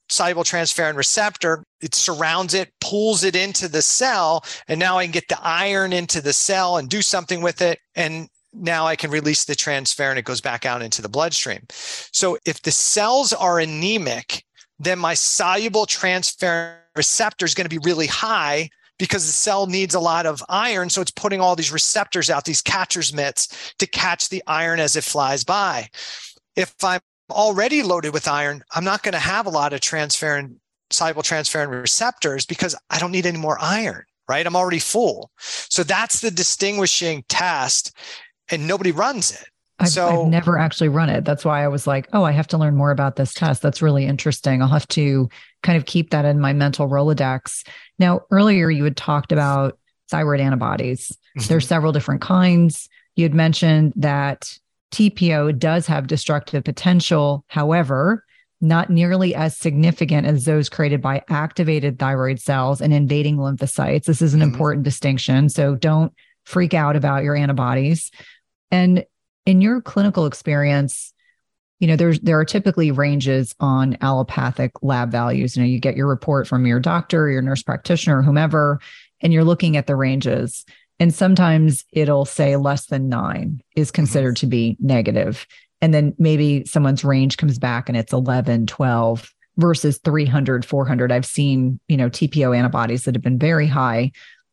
soluble transferrin receptor, it surrounds it, pulls it into the cell, and now I can get the iron into the cell and do something with it. And now I can release the transferrin, it goes back out into the bloodstream. So if the cells are anemic, then my soluble transferrin receptor is going to be really high because the cell needs a lot of iron. So it's putting all these receptors out, these catcher's mitts, to catch the iron as it flies by. If I'm already loaded with iron, I'm not going to have a lot of soluble transferrin receptors because I don't need any more iron, right? I'm already full. So that's the distinguishing test, and nobody runs it. I've never actually run it. That's why I was like, oh, I have to learn more about this test. That's really interesting. I'll have to kind of keep that in my mental Rolodex. Now, earlier you had talked about thyroid antibodies. There's several different kinds. You had mentioned that TPO does have destructive potential. However, not nearly as significant as those created by activated thyroid cells and invading lymphocytes. This is an important distinction. So don't freak out about your antibodies. And in your clinical experience, there are typically ranges on allopathic lab values. You get your report from your doctor, your nurse practitioner, whomever, and you're looking at the ranges. And sometimes it'll say less than 9 is considered to be negative. And then maybe someone's range comes back and it's 11, 12 versus 300, 400. I've seen, TPO antibodies that have been very high.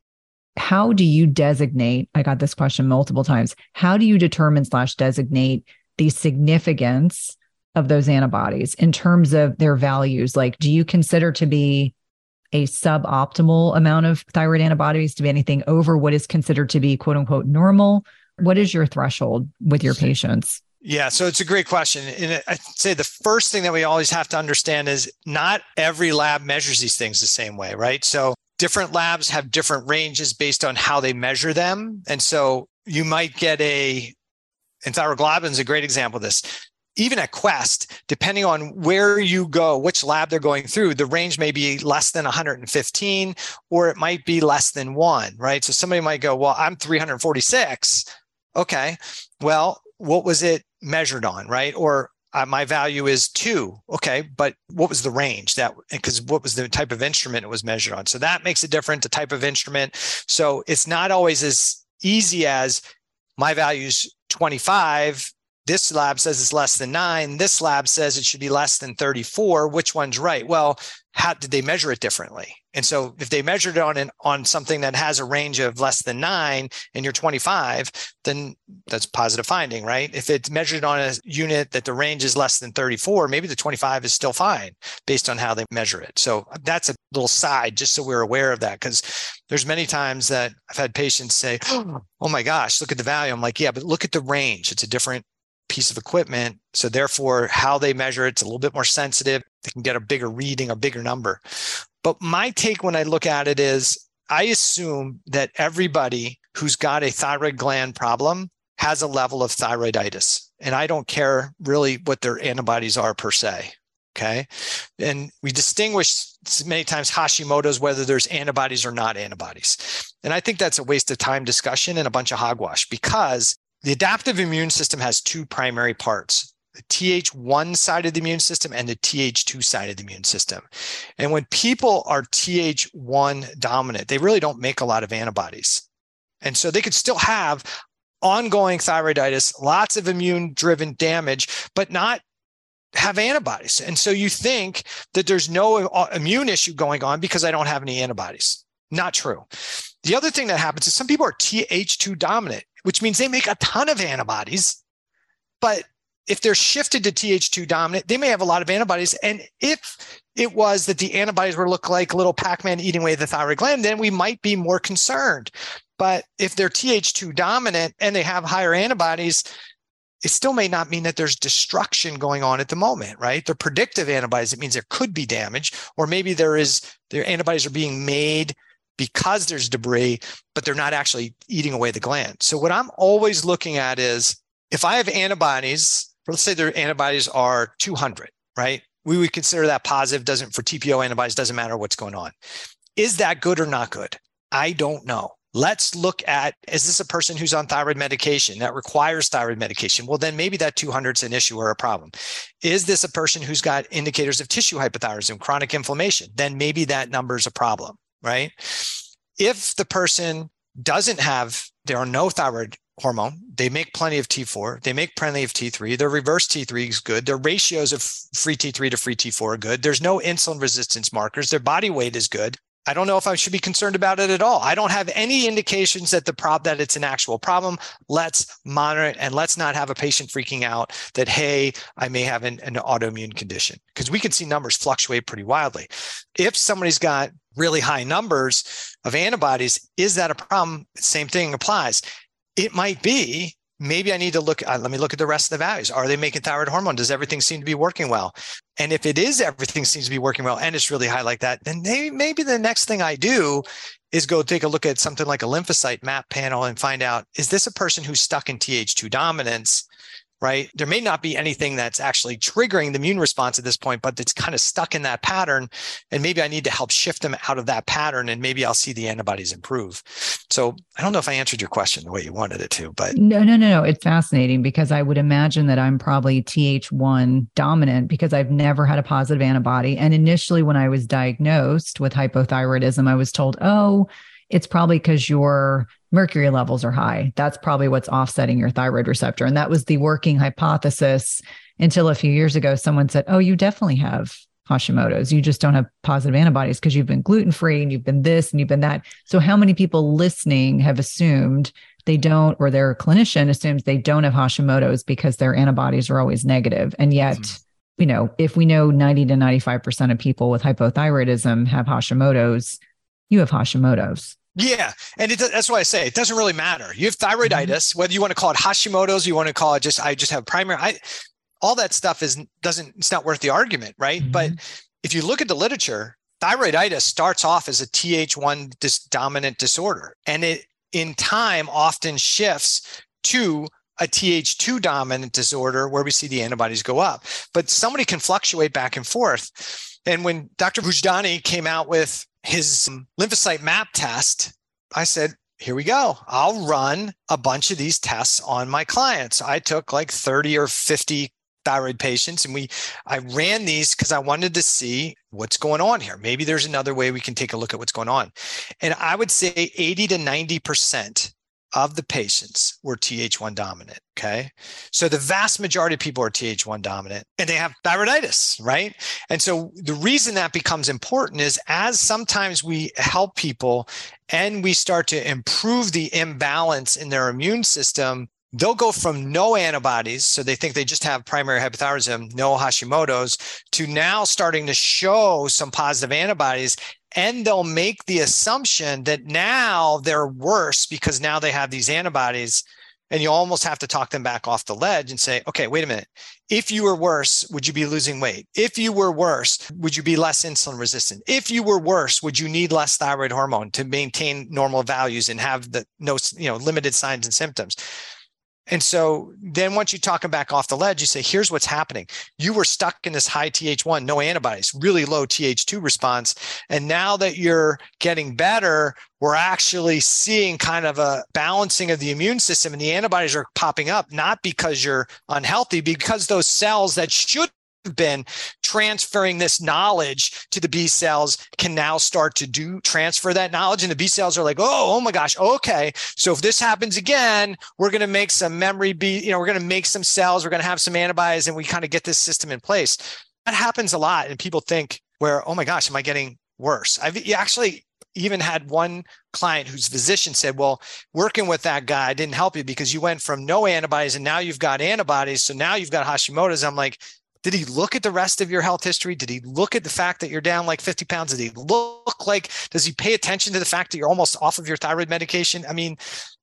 How do you designate? I got this question multiple times. How do you determine / designate the significance of those antibodies in terms of their values? Like, do you consider to be a suboptimal amount of thyroid antibodies to be anything over what is considered to be quote unquote normal? What is your threshold with your patients? Yeah, so it's a great question. And I'd say the first thing that we always have to understand is not every lab measures these things the same way, right? So different labs have different ranges based on how they measure them. And so you might get and thyroglobulin is a great example of this. Even at Quest, depending on where you go, which lab they're going through, the range may be less than 115, or it might be less than 1, right? So somebody might go, well, I'm 346. Okay, well, what was it measured on, right? Or my value is 2. Okay, but what was the range? Because what was the type of instrument it was measured on? So that makes it different, the type of instrument. So it's not always as easy as my value is 25. This lab says it's less than 9. This lab says it should be less than 34. Which one's right? Well, how did they measure it differently? And so if they measured it on something that has a range of less than 9 and you're 25, then that's positive finding, right? If it's measured on a unit that the range is less than 34, maybe the 25 is still fine based on how they measure it. So that's a little side, just so we're aware of that, because there's many times that I've had patients say, oh my gosh, look at the value. I'm like, yeah, but look at the range. It's a different piece of equipment. So therefore, how they measure it's a little bit more sensitive. They can get a bigger reading, a bigger number. But my take when I look at it is, I assume that everybody who's got a thyroid gland problem has a level of thyroiditis. And I don't care really what their antibodies are per se. Okay. And we distinguish many times Hashimoto's, whether there's antibodies or not antibodies. And I think that's a waste of time discussion and a bunch of hogwash, because the adaptive immune system has 2 primary parts: the Th1 side of the immune system and the Th2 side of the immune system. And when people are Th1 dominant, they really don't make a lot of antibodies. And so they could still have ongoing thyroiditis, lots of immune-driven damage, but not have antibodies. And so you think that there's no immune issue going on because I don't have any antibodies. Not true. The other thing that happens is some people are Th2 dominant, which means they make a ton of antibodies. But if they're shifted to Th2 dominant, they may have a lot of antibodies. And if it was that the antibodies were look like little Pac-Man eating away the thyroid gland, then we might be more concerned. But if they're Th2 dominant and they have higher antibodies, it still may not mean that there's destruction going on at the moment, right? They're predictive antibodies. It means there could be damage, or maybe their antibodies are being made because there's debris, but they're not actually eating away the gland. So what I'm always looking at is, if I have antibodies, let's say their antibodies are 200, right? We would consider that positive. For TPO antibodies, doesn't matter what's going on. Is that good or not good? I don't know. Let's look at, is this a person who's on thyroid medication that requires thyroid medication? Well, then maybe that 200 is an issue or a problem. Is this a person who's got indicators of tissue hypothyroidism, chronic inflammation? Then maybe that number is a problem, right? If the person doesn't have, there are no thyroid hormone, they make plenty of T4, they make plenty of T3, their reverse T3 is good, their ratios of free T3 to free T4 are good, there's no insulin resistance markers, their body weight is good. I don't know if I should be concerned about it at all. I don't have any indications that that it's an actual problem. Let's monitor it, and let's not have a patient freaking out that, hey, I may have an autoimmune condition, because we can see numbers fluctuate pretty wildly. If somebody's got really high numbers of antibodies, is that a problem? Same thing applies. It might be. Maybe I need to let me look at the rest of the values. Are they making thyroid hormone? Does everything seem to be working well? And if it is, everything seems to be working well and it's really high like that, then maybe the next thing I do is go take a look at something like a lymphocyte map panel and find out, is this a person who's stuck in Th2 dominance? Right? There may not be anything that's actually triggering the immune response at this point, but it's kind of stuck in that pattern. And maybe I need to help shift them out of that pattern, and maybe I'll see the antibodies improve. So I don't know if I answered your question the way you wanted it to, but No. It's fascinating, because I would imagine that I'm probably Th1 dominant because I've never had a positive antibody. And initially, when I was diagnosed with hypothyroidism, I was told, oh, it's probably because your mercury levels are high. That's probably what's offsetting your thyroid receptor. And that was the working hypothesis until a few years ago, someone said, oh, you definitely have Hashimoto's. You just don't have positive antibodies because you've been gluten-free and you've been this and you've been that. So how many people listening have assumed they don't, or their clinician assumes they don't have Hashimoto's because their antibodies are always negative? And yet, if we know 90 to 95% of people with hypothyroidism have Hashimoto's, you have Hashimoto's. Yeah. And that's why I say it doesn't really matter. You have thyroiditis, whether you want to call it Hashimoto's, you want to call it I just have primary, all that stuff it's not worth the argument, right? Mm-hmm. But if you look at the literature, thyroiditis starts off as a Th1 dominant disorder. And it in time often shifts to a Th2 dominant disorder where we see the antibodies go up. But somebody can fluctuate back and forth. And when Dr. Vojdani came out with his lymphocyte map test, I said, here we go. I'll run a bunch of these tests on my clients. I took like 30 or 50 thyroid patients, and I ran these because I wanted to see what's going on here. Maybe there's another way we can take a look at what's going on. And I would say 80 to 90% of the patients were Th1 dominant. Okay. So the vast majority of people are Th1 dominant and they have thyroiditis, right? And so the reason that becomes important is as sometimes we help people and we start to improve the imbalance in their immune system, they'll go from no antibodies, so they think they just have primary hypothyroidism, no Hashimoto's, to now starting to show some positive antibodies. And they'll make the assumption that now they're worse because now they have these antibodies. And you almost have to talk them back off the ledge and say, okay, wait a minute. If you were worse, would you be losing weight? If you were worse, would you be less insulin resistant? If you were worse, would you need less thyroid hormone to maintain normal values and have limited signs and symptoms? And so then once you talk them back off the ledge, you say, here's what's happening. You were stuck in this high Th1, no antibodies, really low Th2 response. And now that you're getting better, we're actually seeing kind of a balancing of the immune system, and the antibodies are popping up, not because you're unhealthy, because those cells that should have been transferring this knowledge to the B cells can now start to transfer that knowledge. And the B cells are like, oh my gosh, okay. So if this happens again, we're going to make some memory we're going to make some cells, we're going to have some antibodies, and we kind of get this system in place. That happens a lot. And people think oh my gosh, am I getting worse? I've actually even had one client whose physician said, well, working with that guy didn't help you because you went from no antibodies and now you've got antibodies. So now you've got Hashimoto's. I'm like, did he look at the rest of your health history? Did he look at the fact that you're down like 50 pounds? Does he pay attention to the fact that you're almost off of your thyroid medication? I mean,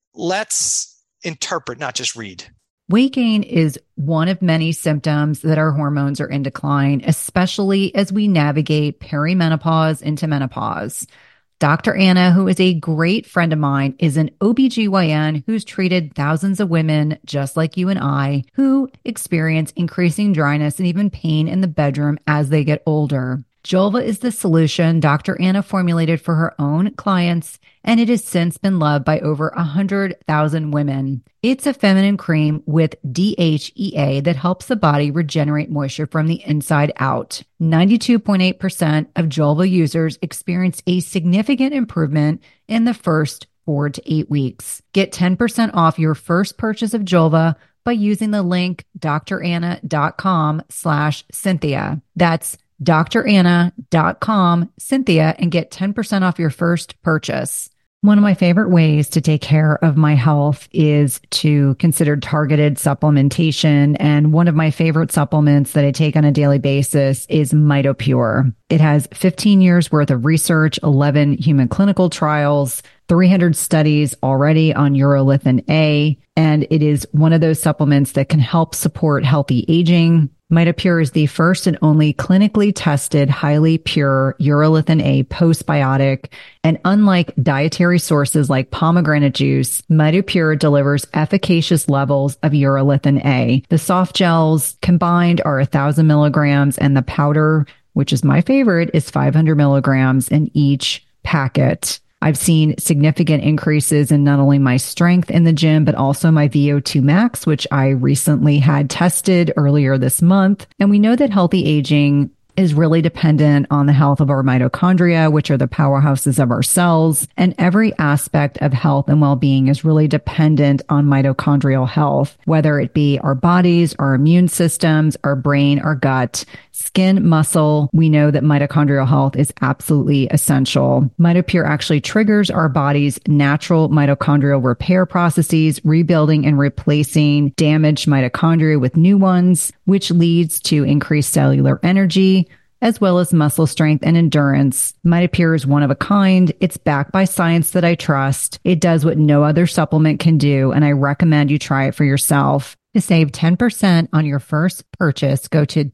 let's interpret, not just read. Weight gain is one of many symptoms that our hormones are in decline, especially as we navigate perimenopause into menopause. Dr. Anna, who is a great friend of mine, is an OBGYN who's treated thousands of women just like you and I who experience increasing dryness and even pain in the bedroom as they get older. Julva is the solution Dr. Anna formulated for her own clients, and it has since been loved by over 100,000 women. It's a feminine cream with DHEA that helps the body regenerate moisture from the inside out. 92.8% of Julva users experience a significant improvement in the first 4 to 8 weeks. Get 10% off your first purchase of Julva by using the link dranna.com/Cynthia. That's dranna.com, Cynthia, and get 10% off your first purchase. One of my favorite ways to take care of my health is to consider targeted supplementation. And one of my favorite supplements that I take on a daily basis is MitoPure. It has 15 years worth of research, 11 human clinical trials, 300 studies already on urolithin A. And it is one of those supplements that can help support healthy aging. MitoPure is the first and only clinically tested, highly pure urolithin A postbiotic. And unlike dietary sources like pomegranate juice, MitoPure delivers efficacious levels of urolithin A. The soft gels combined are 1,000 milligrams, and the powder, which is my favorite, is 500 milligrams in each packet. I've seen significant increases in not only my strength in the gym, but also my VO2 max, which I recently had tested earlier this month. And we know that healthy aging is really dependent on the health of our mitochondria, which are the powerhouses of our cells. And every aspect of health and well-being is really dependent on mitochondrial health, whether it be our bodies, our immune systems, our brain, our gut, skin, muscle. We know that mitochondrial health is absolutely essential. MitoPure actually triggers our body's natural mitochondrial repair processes, rebuilding and replacing damaged mitochondria with new ones, which leads to increased cellular energy, as well as muscle strength and endurance. MitoPure is one of a kind. It's backed by science that I trust. It does what no other supplement can do, and I recommend you try it for yourself. To save 10% on your first purchase, go to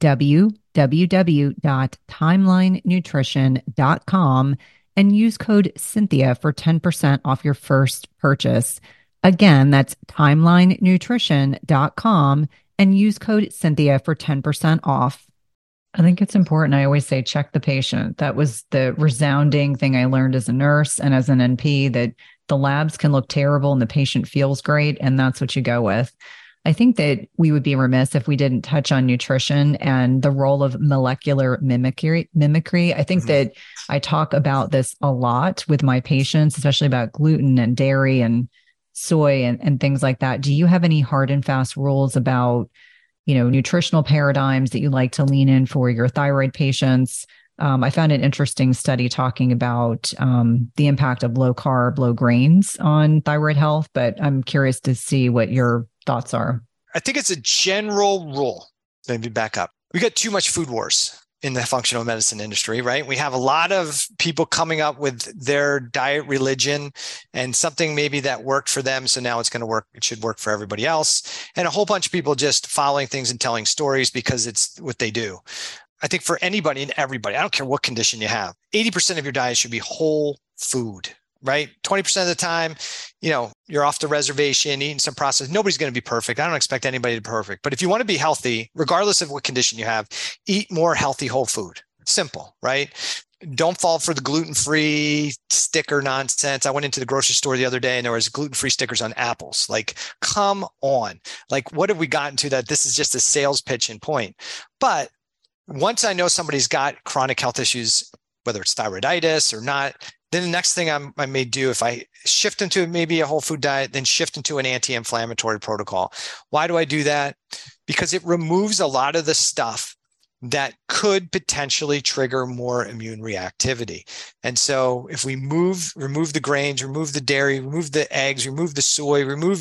www.timelinenutrition.com and use code Cynthia for 10% off your first purchase. Again, that's timelinenutrition.com and use code Cynthia for 10% off. I think it's important. I always say, check the patient. That was the resounding thing I learned as a nurse and as an NP, that the labs can look terrible and the patient feels great, and that's what you go with. I think that we would be remiss if we didn't touch on nutrition and the role of molecular mimicry. I think that I talk about this a lot with my patients, especially about gluten and dairy and soy and things like that. Do you have any hard and fast rules about, nutritional paradigms that you like to lean in for your thyroid patients? I found an interesting study talking about the impact of low carb, low grains on thyroid health, but I'm curious to see what your thoughts are. I think it's a general rule. Let me back up. We got too much food wars in the functional medicine industry, right? We have a lot of people coming up with their diet religion and something maybe that worked for them. So now it's going to work. It should work for everybody else. And a whole bunch of people just following things and telling stories because it's what they do. I think for anybody and everybody, I don't care what condition you have, 80% of your diet should be whole food, right? 20% of the time, you're off the reservation, eating some processed. Nobody's going to be perfect. I don't expect anybody to be perfect. But if you want to be healthy, regardless of what condition you have, eat more healthy whole food. Simple, right? Don't fall for the gluten-free sticker nonsense. I went into the grocery store the other day and there was gluten-free stickers on apples. Like, come on. Like, what have we gotten to that this is just a sales pitch and point? But once I know somebody's got chronic health issues, whether it's thyroiditis or not, then the next thing I may do, if I shift into maybe a whole food diet, then shift into an anti-inflammatory protocol. Why do I do that? Because it removes a lot of the stuff that could potentially trigger more immune reactivity. And so if we remove the grains, remove the dairy, remove the eggs, remove the soy, remove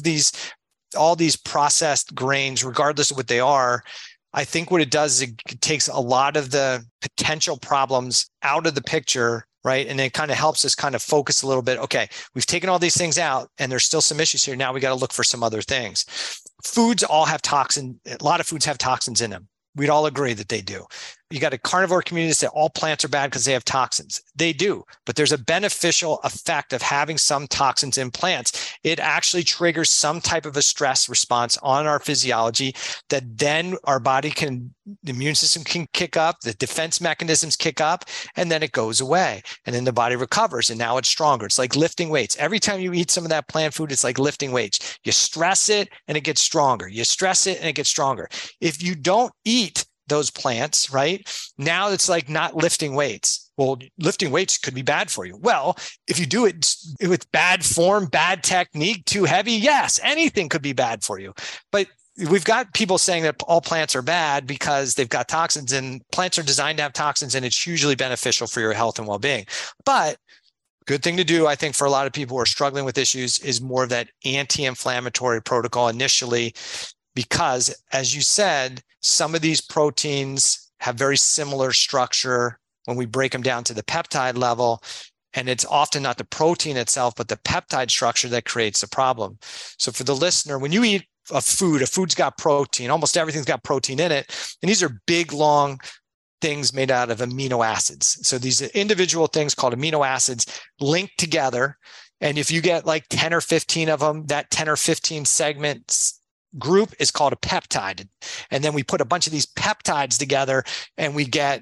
all these processed grains, regardless of what they are, I think what it does is it takes a lot of the potential problems out of the picture, right? And it kind of helps us kind of focus a little bit. Okay, we've taken all these things out and there's still some issues here. Now we got to look for some other things. Foods all have a lot of foods have toxins in them. We'd all agree that they do. You got a carnivore community that say all plants are bad because they have toxins. They do, but there's a beneficial effect of having some toxins in plants. It actually triggers some type of a stress response on our physiology that then our body can, the immune system can kick up, the defense mechanisms kick up, and then it goes away. And then the body recovers and now it's stronger. It's like lifting weights. Every time you eat some of that plant food, it's like lifting weights. You stress it and it gets stronger. You stress it and it gets stronger. If you don't eat those plants, right? Now it's like not lifting weights. Well, lifting weights could be bad for you. Well, if you do it with bad form, bad technique, too heavy, yes, anything could be bad for you. But we've got people saying that all plants are bad because they've got toxins, and plants are designed to have toxins, and it's hugely beneficial for your health and well-being. But good thing to do, I think, for a lot of people who are struggling with issues is more of that anti-inflammatory protocol initially, because as you said, some of these proteins have very similar structure when we break them down to the peptide level. And it's often not the protein itself, but the peptide structure that creates the problem. So for the listener, when you eat a food's got protein, almost everything's got protein in it. And these are big, long things made out of amino acids. So these individual things called amino acids linked together. And if you get like 10 or 15 of them, that 10 or 15 segments group is called a peptide. And then we put a bunch of these peptides together and we get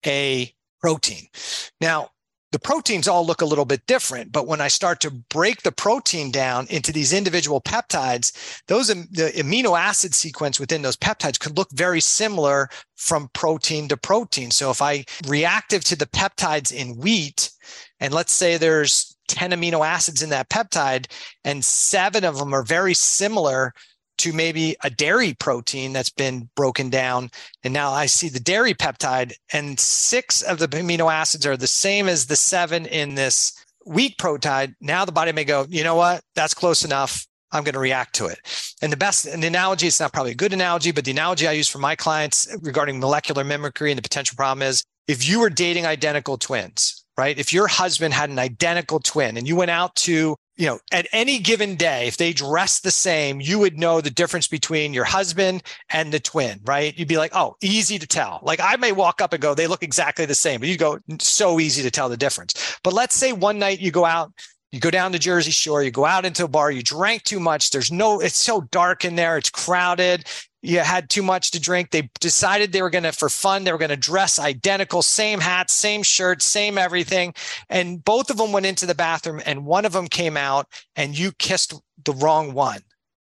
a protein. Now, the proteins all look a little bit different, but when I start to break the protein down into these individual peptides, the amino acid sequence within those peptides could look very similar from protein to protein. So if I reactive to the peptides in wheat, and let's say there's 10 amino acids in that peptide, and 7 of them are very similar to maybe a dairy protein that's been broken down. And now I see the dairy peptide, and 6 of the amino acids are the same as the 7 in this wheat peptide. Now the body may go, you know what? That's close enough. I'm going to react to it. And the analogy, it's not probably a good analogy, but the analogy I use for my clients regarding molecular mimicry and the potential problem is if you were dating identical twins, right? If your husband had an identical twin and you went out to, at any given day, if they dressed the same, you would know the difference between your husband and the twin, right? You'd be like, oh, easy to tell. Like I may walk up and go, they look exactly the same, but you go, so easy to tell the difference. But let's say one night you go out, you go down to Jersey Shore, you go out into a bar, you drank too much. It's so dark in there. It's crowded. You had too much to drink. They decided they were going to, for fun, they were going to dress identical, same hats, same shirts, same everything. And both of them went into the bathroom and one of them came out and you kissed the wrong one.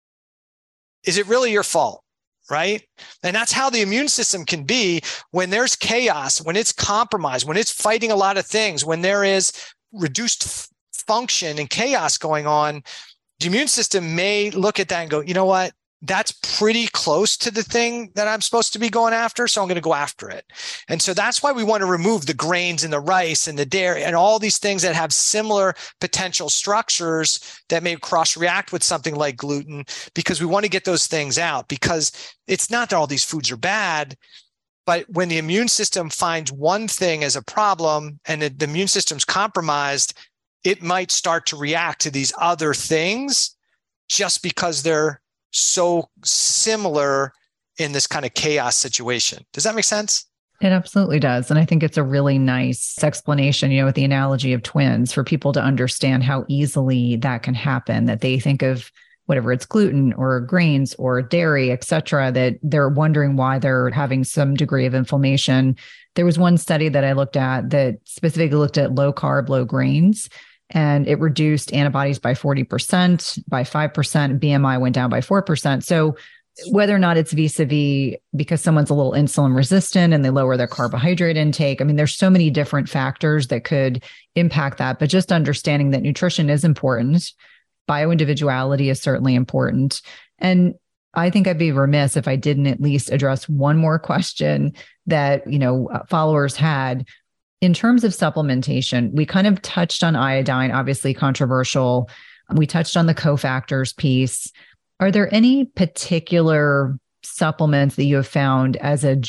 Is it really your fault? Right? And that's how the immune system can be when there's chaos, when it's compromised, when it's fighting a lot of things, when there is reduced function and chaos going on. The immune system may look at that and go, you know what? That's pretty close to the thing that I'm supposed to be going after. So I'm going to go after it. And so that's why we want to remove the grains and the rice and the dairy and all these things that have similar potential structures that may cross-react with something like gluten, because we want to get those things out, because it's not that all these foods are bad, but when the immune system finds one thing as a problem and the immune system's compromised, it might start to react to these other things just because they're so similar in this kind of chaos situation. Does that make sense? It absolutely does. And I think it's a really nice explanation, with the analogy of twins for people to understand how easily that can happen, that they think of whatever it's gluten or grains or dairy, et cetera, that they're wondering why they're having some degree of inflammation. There was one study that I looked at that specifically looked at low carb, low grains, and it reduced antibodies by 40%, by 5%, BMI went down by 4%. So whether or not it's vis-a-vis because someone's a little insulin resistant and they lower their carbohydrate intake, I mean, there's so many different factors that could impact that, but just understanding that nutrition is important. Bioindividuality is certainly important. And I think I'd be remiss if I didn't at least address one more question that, followers had. In terms of supplementation, we kind of touched on iodine, obviously controversial. We touched on the cofactors piece. Are there any particular supplements that you have found as a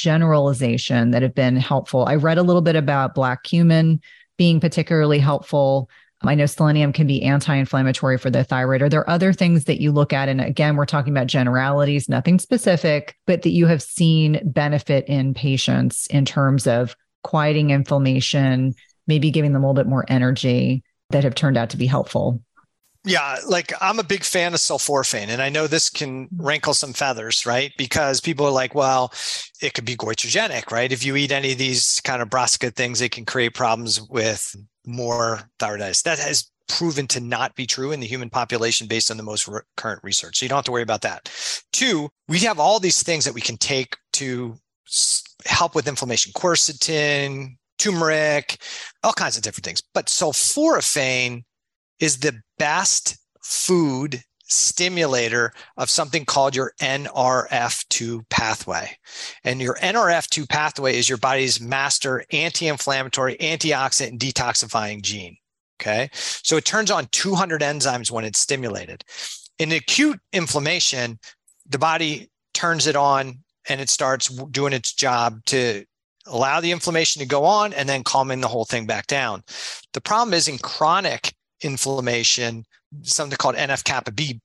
generalization that have been helpful? I read a little bit about black cumin being particularly helpful. I know selenium can be anti-inflammatory for the thyroid. Are there other things that you look at? And again, we're talking about generalities, nothing specific, but that you have seen benefit in patients in terms of quieting inflammation, maybe giving them a little bit more energy that have turned out to be helpful? Yeah, like I'm a big fan of sulforaphane, and I know this can rankle some feathers, right? Because people are like, well, it could be goitrogenic, right? If you eat any of these kind of brassica things, it can create problems with more thyroiditis. That has proven to not be true in the human population based on the most current research. So you don't have to worry about that. Two, we have all these things that we can take to help with inflammation: quercetin, turmeric, all kinds of different things. But sulforaphane is the best food stimulator of something called your NRF2 pathway. And your NRF2 pathway is your body's master anti-inflammatory, antioxidant, and detoxifying gene. Okay. So it turns on 200 enzymes when it's stimulated. In acute inflammation, the body turns it on and it starts doing its job to allow the inflammation to go on and then calming the whole thing back down. The problem is in chronic inflammation, something called NF-kappa B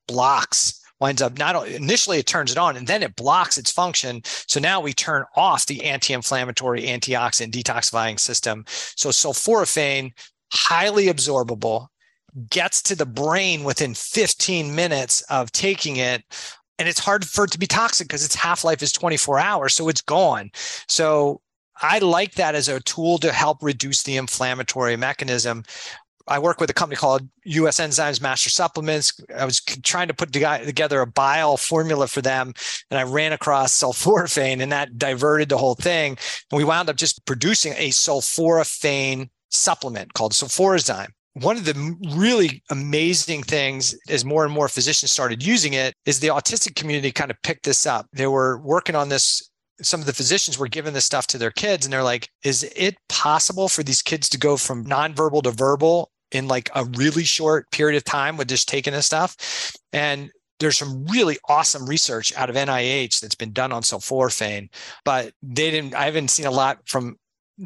winds up initially it turns it on and then it blocks its function. So now we turn off the anti-inflammatory, antioxidant, detoxifying system. So sulforaphane, highly absorbable, gets to the brain within 15 minutes of taking it. And it's hard for it to be toxic because its half-life is 24 hours. So it's gone. So I like that as a tool to help reduce the inflammatory mechanism. I work with a company called US Enzymes Master Supplements. I was trying to put together a bile formula for them, and I ran across sulforaphane, and that diverted the whole thing. And we wound up just producing a sulforaphane supplement called Sulforazyme. One of the really amazing things as more and more physicians started using it is the autistic community kind of picked this up. They were working on this. Some of the physicians were giving this stuff to their kids, and they're like, is it possible for these kids to go from nonverbal to verbal in like a really short period of time with just taking this stuff? And there's some really awesome research out of NIH that's been done on sulforaphane, but I haven't seen a lot from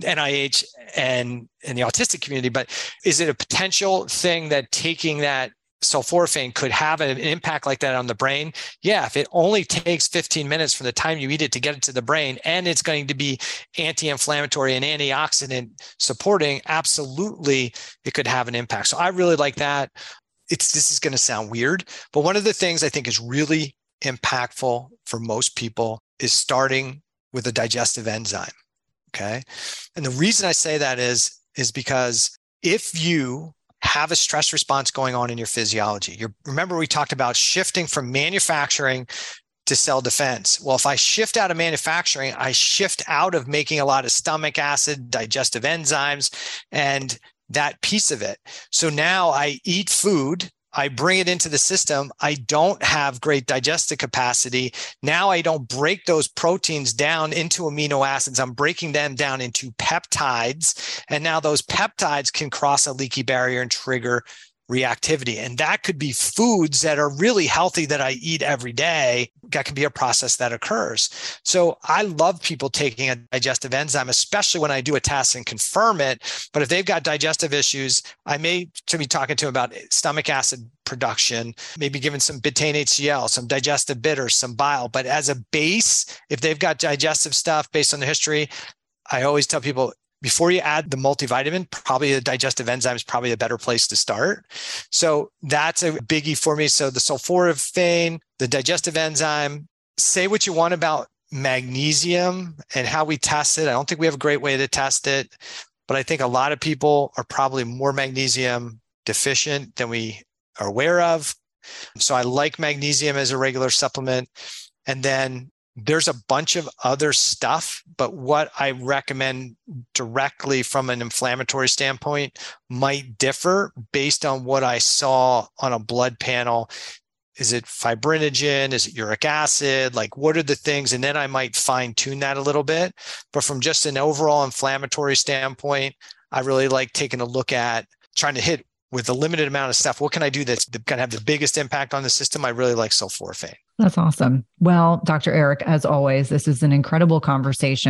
NIH and the autistic community. But is it a potential thing that taking that sulforaphane could have an impact like that on the brain? Yeah, if it only takes 15 minutes from the time you eat it to get it to the brain, and it's going to be anti-inflammatory and antioxidant supporting, absolutely, it could have an impact. So I really like that. This is going to sound weird, but one of the things I think is really impactful for most people is starting with a digestive enzyme. Okay. And the reason I say that is because if you have a stress response going on in your physiology, remember we talked about shifting from manufacturing to cell defense. Well, if I shift out of manufacturing, I shift out of making a lot of stomach acid, digestive enzymes, and that piece of it. So now I eat food, I bring it into the system. I don't have great digestive capacity. Now I don't break those proteins down into amino acids. I'm breaking them down into peptides. And now those peptides can cross a leaky barrier and trigger reactivity. And that could be foods that are really healthy that I eat every day. That can be a process that occurs. So I love people taking a digestive enzyme, especially when I do a test and confirm it. But if they've got digestive issues, I may be talking to them about stomach acid production, maybe giving some betaine HCl, some digestive bitters, some bile. But as a base, if they've got digestive stuff based on the history, I always tell people, before you add the multivitamin, probably the digestive enzyme is probably a better place to start. So that's a biggie for me. So the sulforaphane, the digestive enzyme. Say what you want about magnesium and how we test it. I don't think we have a great way to test it, but I think a lot of people are probably more magnesium deficient than we are aware of. So I like magnesium as a regular supplement. And then there's a bunch of other stuff, but what I recommend directly from an inflammatory standpoint might differ based on what I saw on a blood panel. Is it fibrinogen? Is it uric acid? Like, what are the things? And then I might fine tune that a little bit. But from just an overall inflammatory standpoint, I really like taking a look at trying to hit with a limited amount of stuff. What can I do that's going to have the biggest impact on the system? I really like sulforaphane. That's awesome. Well, Dr. Eric, as always, this is an incredible conversation.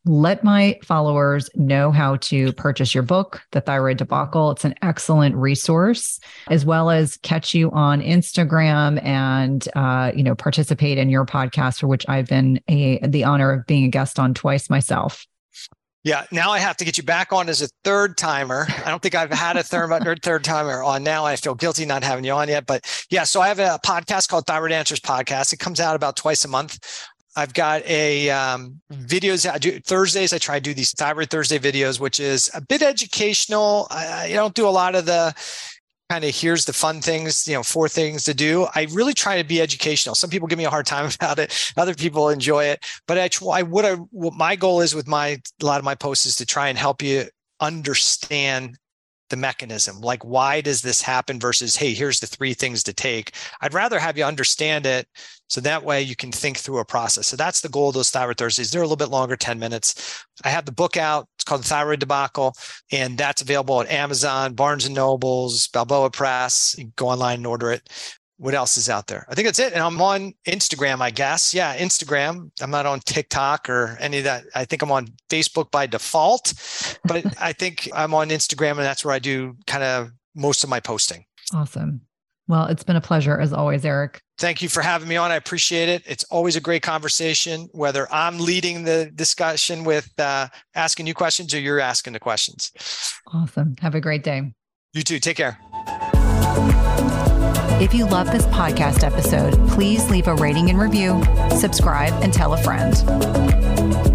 let my followers know how to purchase your book, The Thyroid Debacle. It's an excellent resource, as well as catch you on Instagram and, participate in your podcast, for which I've been the honor of being a guest on twice myself. Yeah. Now I have to get you back on as a third timer. I don't think I've had a third timer on now. I feel guilty not having you on yet, but yeah. So I have a podcast called Thyroid Answers Podcast. It comes out about twice a month. I've got videos I do Thursdays. I try to do these Thyroid Thursday videos, which is a bit educational. I don't do a lot of the kind of here's the fun things, 4 things to do. I really try to be educational. Some people give me a hard time about it. Other people enjoy it. But what my goal is with a lot of my posts is to try and help you understand the mechanism. Like, why does this happen versus, hey, here's the 3 things to take. I'd rather have you understand it, so that way you can think through a process. So that's the goal of those Thyroid Thursdays. They're a little bit longer, 10 minutes. I have the book out. It's called The Thyroid Debacle, and that's available at Amazon, Barnes & Nobles, Balboa Press. You can go online and order it. What else is out there? I think that's it. And I'm on Instagram, I guess. Yeah, Instagram. I'm not on TikTok or any of that. I think I'm on Facebook by default, but I think I'm on Instagram, and that's where I do kind of most of my posting. Awesome. Well, it's been a pleasure as always, Eric. Thank you for having me on. I appreciate it. It's always a great conversation, whether I'm leading the discussion with asking you questions or you're asking the questions. Awesome. Have a great day. You too. Take care. If you love this podcast episode, please leave a rating and review, subscribe, and tell a friend.